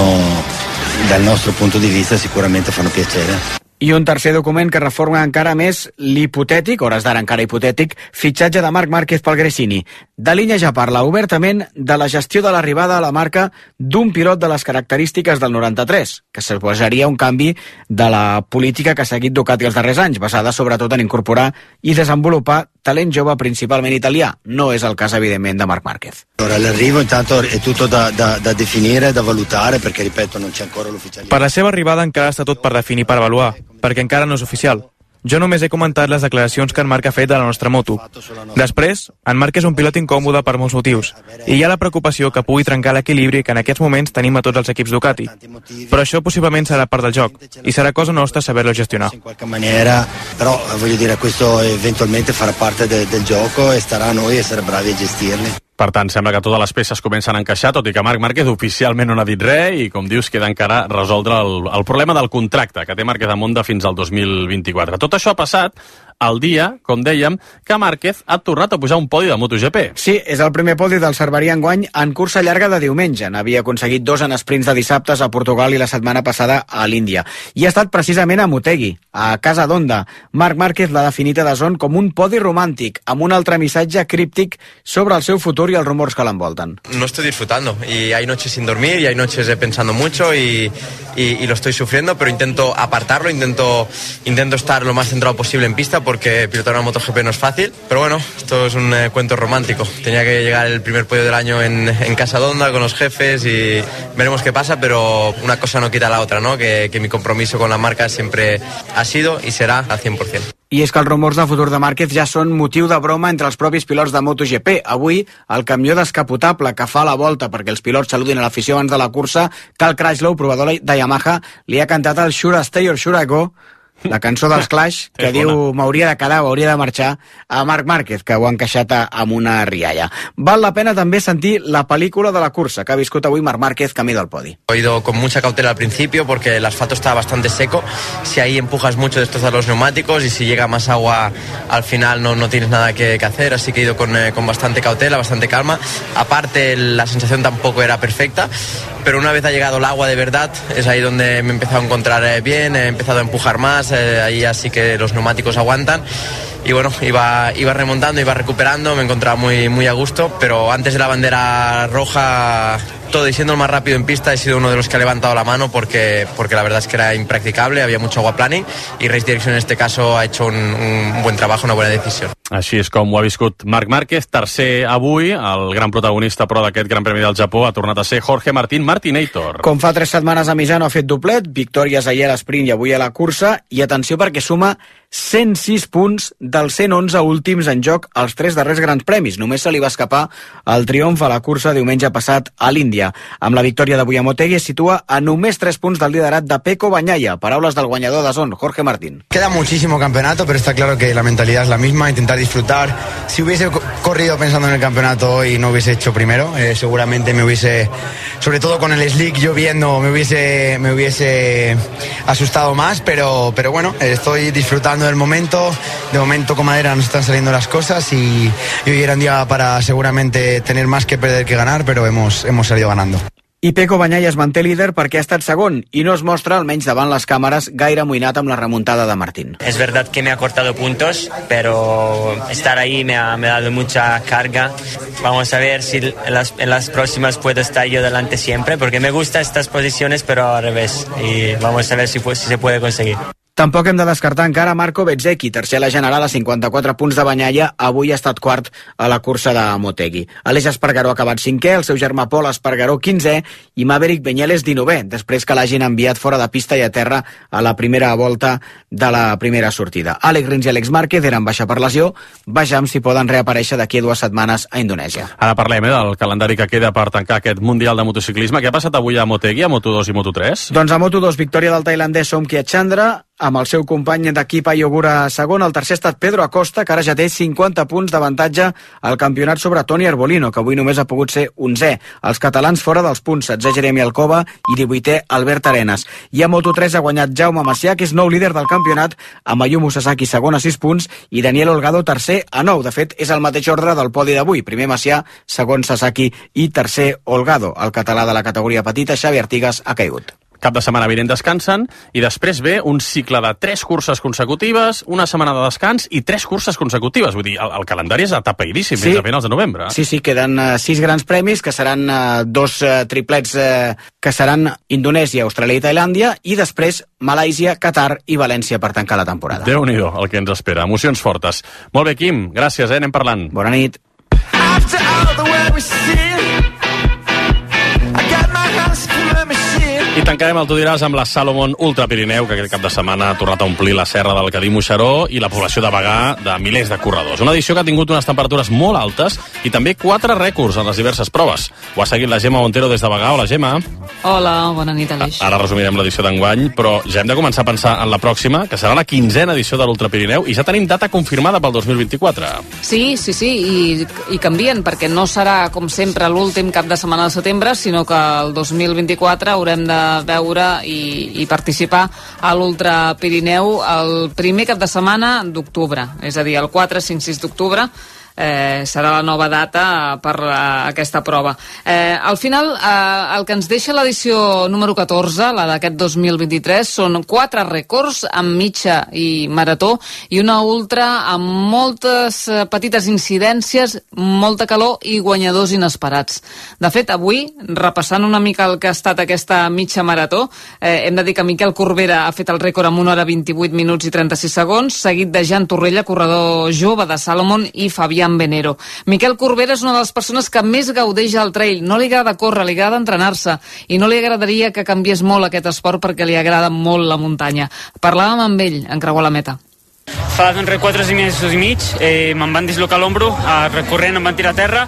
dal nostro punto di vista, sicuramente fanno piacere. I un tercer document que reforma encara més l'hipotètic, hores d'ara encara hipotètic, fitxatge de Marc Márquez pel Gresini. Dall'Igna ja parla obertament de la gestió de l'arribada a la marca d'un pilot de les característiques del 93, que suposaria un canvi de la política que ha seguit Ducati els darrers anys, basada sobretot en incorporar i desenvolupar talent jove principalment italià. No és el cas, evidentment, de Marc Márquez. Allora, l'arrivo intanto è tutto da definire, da valutare, perché, ripeto, non c'è ancora l'ufficialità. Per la seva arribada encara està tot per definir, per avaluar, perquè encara no és oficial. Jo només he comentat les declaracions que en Marc ha fet de la nostra moto. Després, en Marc és un pilot incòmode per molts motius, i hi ha la preocupació que pugui trencar l'equilibri que en aquests moments tenim a tots els equips Ducati. Però això possiblement serà part del joc, i serà cosa nostra saber-lo gestionar. In qualche maniera, però voglio dire, questo eventualmente farà parte del gioco e starà a noi essere bravi a gestirli. Per tant, sembla que totes les peces comencen a encaixar, tot i que Marc Márquez oficialment no n'ha dit res i, com dius, queda encara resoldre el problema del contracte que té Márquez amb Honda fins al 2024. Tot això ha passat el dia, com dèiem, que Márquez ha tornat a pujar un podi de MotoGP. Sí, és el primer podi del cerverí enguany en cursa llarga de diumenge. N'havia aconseguit 2 en sprints de dissabtes a Portugal i la setmana passada a l'Índia. I ha estat precisament a Motegi, a casa d'Honda. Marc Márquez l'ha definit a DAZN com un podi romàntic, amb un altre missatge críptic sobre el seu futur y els rumors que l'envolten. No estoy disfrutando y hay noches sin dormir y hay noches pensando mucho y lo estoy sufriendo, pero intento apartarlo, intento estar lo más centrado posible en pista porque pilotar una MotoGP no es fácil, pero bueno, esto es un cuento romántico. Tenía que llegar el primer podio del año en casa de Honda con los jefes y veremos qué pasa, pero una cosa no quita la otra, ¿no? Que mi compromiso con la marca siempre ha sido y será al 100%. I és que els rumors de futur de Márquez ja són motiu de broma entre els propis pilots de MotoGP. Avui, el camió descapotable que fa la volta perquè els pilots saludin a l'afició abans de la cursa, Cal Crutchlow, provador de Yamaha, li ha cantat el Should I Stay or Should I Go, la cançó dels Clash, que diu m'hauria de quedar o hauria de marxar, a Marc Márquez, que ho ha encaixat amb una rialla. Val la pena també sentir la pel·lícula de la cursa que ha viscut avui Marc Márquez camí del podi. He ido con mucha cautela al principio porque el asfalto está bastante seco. Si ahí empujas mucho, destrozas los neumáticos y si llega más agua al final no tienes nada que hacer, así que he ido con bastante cautela, bastante calma. Aparte, la sensación tampoco era perfecta, pero una vez ha llegado el agua de verdad, es ahí donde me he empezado a encontrar bien, he empezado a empujar más, ahí así que los neumáticos aguantan. Y bueno, iba remontando, iba recuperando, me encontraba muy a gusto, pero antes de la bandera roja, todo y siendo el más rápido en pista, he sido uno de los que ha levantado la mano porque la verdad es que era impracticable, había mucho aquaplaning y Race Direction en este caso ha hecho un buen trabajo, una buena decisión. Així és com ho ha viscut Marc Márquez, tercer avui, el gran protagonista però d'aquest Gran Premi del Japó ha tornat a ser Jorge Martín Martinator. Com fa 3 setmanes a Misano ha fet doblet, victòries ahir a l'esprint i avui a la cursa, i atenció perquè suma 106 punts dels 111 últims en joc als 3 darrers grans premis. Només se li va escapar el triomf a la cursa diumenge passat a l'Índia. Amb la victòria d'avui a Motegi es situa a només 3 punts del liderat de Pecco Bagnaia. Paraules del guanyador de Zon, Jorge Martín. Queda muchísimo campeonato, pero está claro que la mentalidad es la misma, intentar disfrutar. Si hubiese corrido pensando en el campeonato hoy no hubiese hecho primero, seguramente me hubiese, sobre todo con el slick lloviendo, me hubiese asustado más, pero bueno, estoy disfrutando del momento. De momento con Madera nos están saliendo las cosas y hoy era un día para seguramente tener más que perder que ganar, pero hemos salido ganando. I Pecco Bagnaia es manté líder perquè ha estat segon i no es mostra, almenys davant les càmeres, gaire amoïnat amb la remuntada de Martín. Es verdad que me ha cortado puntos, pero estar ahí me ha dado mucha carga. Vamos a ver si en las próximas puedo estar yo delante siempre, porque me gustan estas posiciones, pero al revés. Y vamos a ver si se puede conseguir. Tampoc hem de descartar encara Marco Bezzecchi, tercer a la general a 54 punts de Bagnaia, avui ha estat quart a la cursa de Motegi. Aleix Espargaró ha acabat 5è, el seu germà Pol Espargaró 15è i Maverick Viñales 19è, després que l'hagin enviat fora de pista i a terra a la primera volta de la primera sortida. Àlex Rins i Àlex Márquez eren baixa per lesió, vejam si poden reaparèixer d'aquí a 2 setmanes a Indonèsia. Ara parlem del calendari que queda per tancar aquest Mundial de Motociclisme. Què ha passat avui a Motegi, a Moto2 i Moto3? Doncs a Moto2, victòria del tailandès Somkia Chandra, amb el seu company d'equip Ayogura segon. El tercer ha estat Pedro Acosta, que ara ja té 50 punts d'avantatge al campionat sobre Toni Arbolino, que avui només ha pogut ser 11è. Els catalans fora dels punts, 16è Jeremy Alcoba i 18è Albert Arenas. I a Moto3 ha guanyat Jaume Macià, que és nou líder del campionat, amb Ayumu Sasaki segon a 6 punts i Daniel Holgado tercer a 9. De fet, és el mateix ordre del podi d'avui. Primer Macià, segon Sasaki i tercer Holgado. El català de la categoria petita, Xavi Artigas, ha caigut. Cap de setmana vinent descansen i després ve un cicle de 3 curses consecutives, una setmana de descans i 3 curses consecutives. Vull dir, el calendari és atapeïdíssim, fins a finals de novembre. Sí, queden 6 grans premis, que seran 2 triplets que seran Indonèsia, Austràlia i Tailàndia, i després Malàisia, Qatar i València per tancar la temporada. Déu-n'hi-do el que ens espera. Emocions fortes. Molt bé, Quim, gràcies, anem parlant. Bona nit. I tancarem el Tu diràs amb la Salomon Ultra Pirineu, que aquest cap de setmana ha tornat a omplir la serra del Cadí Moixeró i la població de Bagà de milers de corredors. Una edició que ha tingut unes temperatures molt altes i també 4 rècords en les diverses proves. Ho ha seguit la Gemma Montero des de Bagà. Hola, Gemma. Hola, bona nit, Aleix. Ara resumirem l'edició d'enguany, però ja hem de començar a pensar en la pròxima, que serà la 15a edició de l'Ultra Pirineu, i ja tenim data confirmada pel 2024. Sí, i canvien, perquè no serà, com sempre, l'últim cap de setmana de setembre, sinó que el 2024 haurem de veure i participar a l'Ultra Pirineu el primer cap de setmana d'octubre, és a dir, el 4, 5, 6 d'octubre. Serà la nova data per aquesta prova. Al final, el que ens deixa l'edició número 14, la d'aquest 2023, són 4 rècords amb mitja i marató i una ultra amb moltes petites incidències, molta calor i guanyadors inesperats. De fet, avui, repassant una mica el que ha estat aquesta mitja marató, hem de dir que Miquel Corbera ha fet el rècord amb 1 hora 28 minuts i 36 segons, seguit de Jan Torrella, corredor jove de Salomon, i Fabián Venero. Miquel Corbera és una de les persones que més gaudeix al trail. No li agrada córrer, li agrada entrenar-se i no li agradaria que canviés molt aquest esport perquè li agrada molt la muntanya. Parlàvem amb ell en creuar la meta. Fa 4 mesos i mig me'n van dislocar l'ombro, recorrent em van tirar a terra.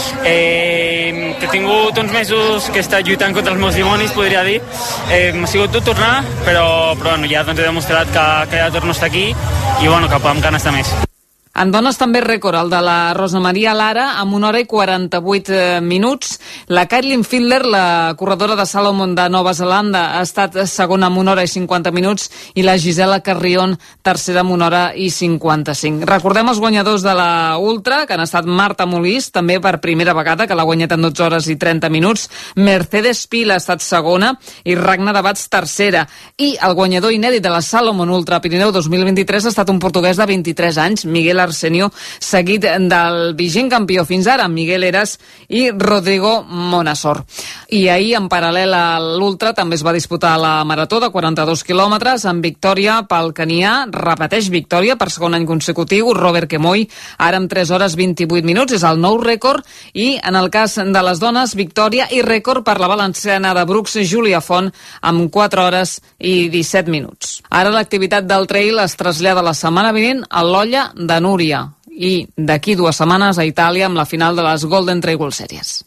He tingut uns mesos que he estat lluitant contra els meus dimonis, podria dir. M'ha sigut tot tornar, però bueno, ja he demostrat que ja torno a estar aquí i bueno, que amb ganes de més. En dones també rècord, el de la Rosa Maria Lara, amb 1 hora i 48 minuts. La Caitlin Findler, la corredora de Salomon de Nova Zelanda, ha estat segona amb 1 hora i 50 minuts i la Gisela Carrion, tercera amb 1 hora i 55. Recordem els guanyadors de la Ultra, que han estat Marta Molís, també per primera vegada, que l'ha guanyat en 12 hores i 30 minuts. Mercedes Pil ha estat segona i Ragnar Abats tercera. I el guanyador inèdit de la Salomon Ultra Pirineu 2023 ha estat un portuguès de 23 anys, Miguel Arsenio, seguit del vigent campió fins ara, Miguel Eras i Rodrigo Monasor. I ahir, en paral·lel a l'Ultra, també es va disputar la marató de 42 quilòmetres amb victòria pel canià, repeteix victòria per segon any consecutiu, Robert Kemoy, ara amb 3 hores 28 minuts, és el nou rècord, i en el cas de les dones, victòria i rècord per la valenciana de Brooks, Júlia Font, amb 4 hores i 17 minuts. Ara l'activitat del trail es trasllada la setmana vinent a l'Olla de Núria i d'aquí 2 setmanes a Itàlia amb la final de les Golden Trail World Series.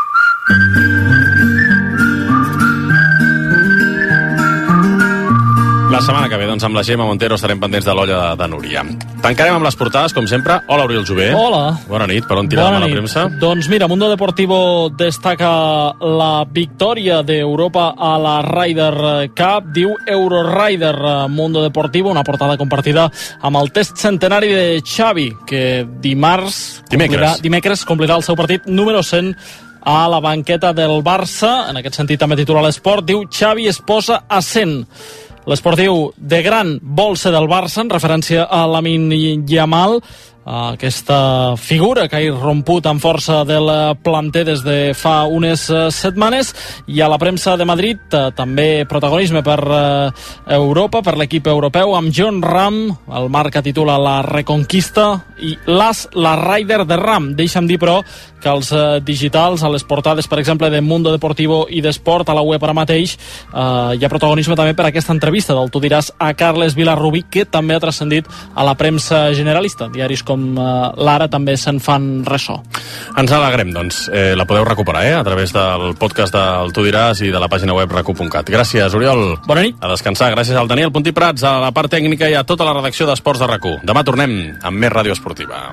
La setmana que ve, doncs, amb la Gemma Montero estarem pendents de l'Olla de Núria. Tancarem amb les portades, com sempre. Hola, Oriol Jové. Hola. Bona nit. Per on tiràvem a la premsa? Doncs mira, Mundo Deportivo destaca la victòria d'Europa a la Ryder Cup. Diu Eurorider Mundo Deportivo, una portada compartida amb el test centenari de Xavi, que dimecres complirà el seu partit número 100 a la banqueta del Barça. En aquest sentit també titula l'Esport. Diu Xavi es posa a 100. L'esportiu de gran vol ser del Barça, en referència a Lamine Yamal, aquesta figura que ha irromput amb força del planter des de fa unes setmanes. I a la premsa de Madrid també protagonisme per Europa, per l'equip europeu, amb John Ram, el marca titula La Reconquista, i la Ryder de Ram. Deixa'm dir, però, que els digitals, a les portades, per exemple, de Mundo Deportivo i d'Esport, a la web ara mateix, hi ha protagonisme també per aquesta entrevista del Tu diràs a Carles Vilarrubí, que també ha transcendit a la premsa generalista. Diaris com l'Ara també se'n fan ressò. Ens alegrem, doncs. La podeu recuperar, a través del podcast del Tu diràs i de la pàgina web recu.cat. Gràcies, Oriol. Bona nit. A descansar. Gràcies al Daniel Puntí Prats, a la part tècnica i a tota la redacció d'Esports de RAC1. Demà tornem amb més ràdio esportiva.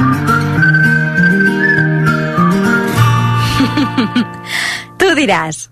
Tu diràs.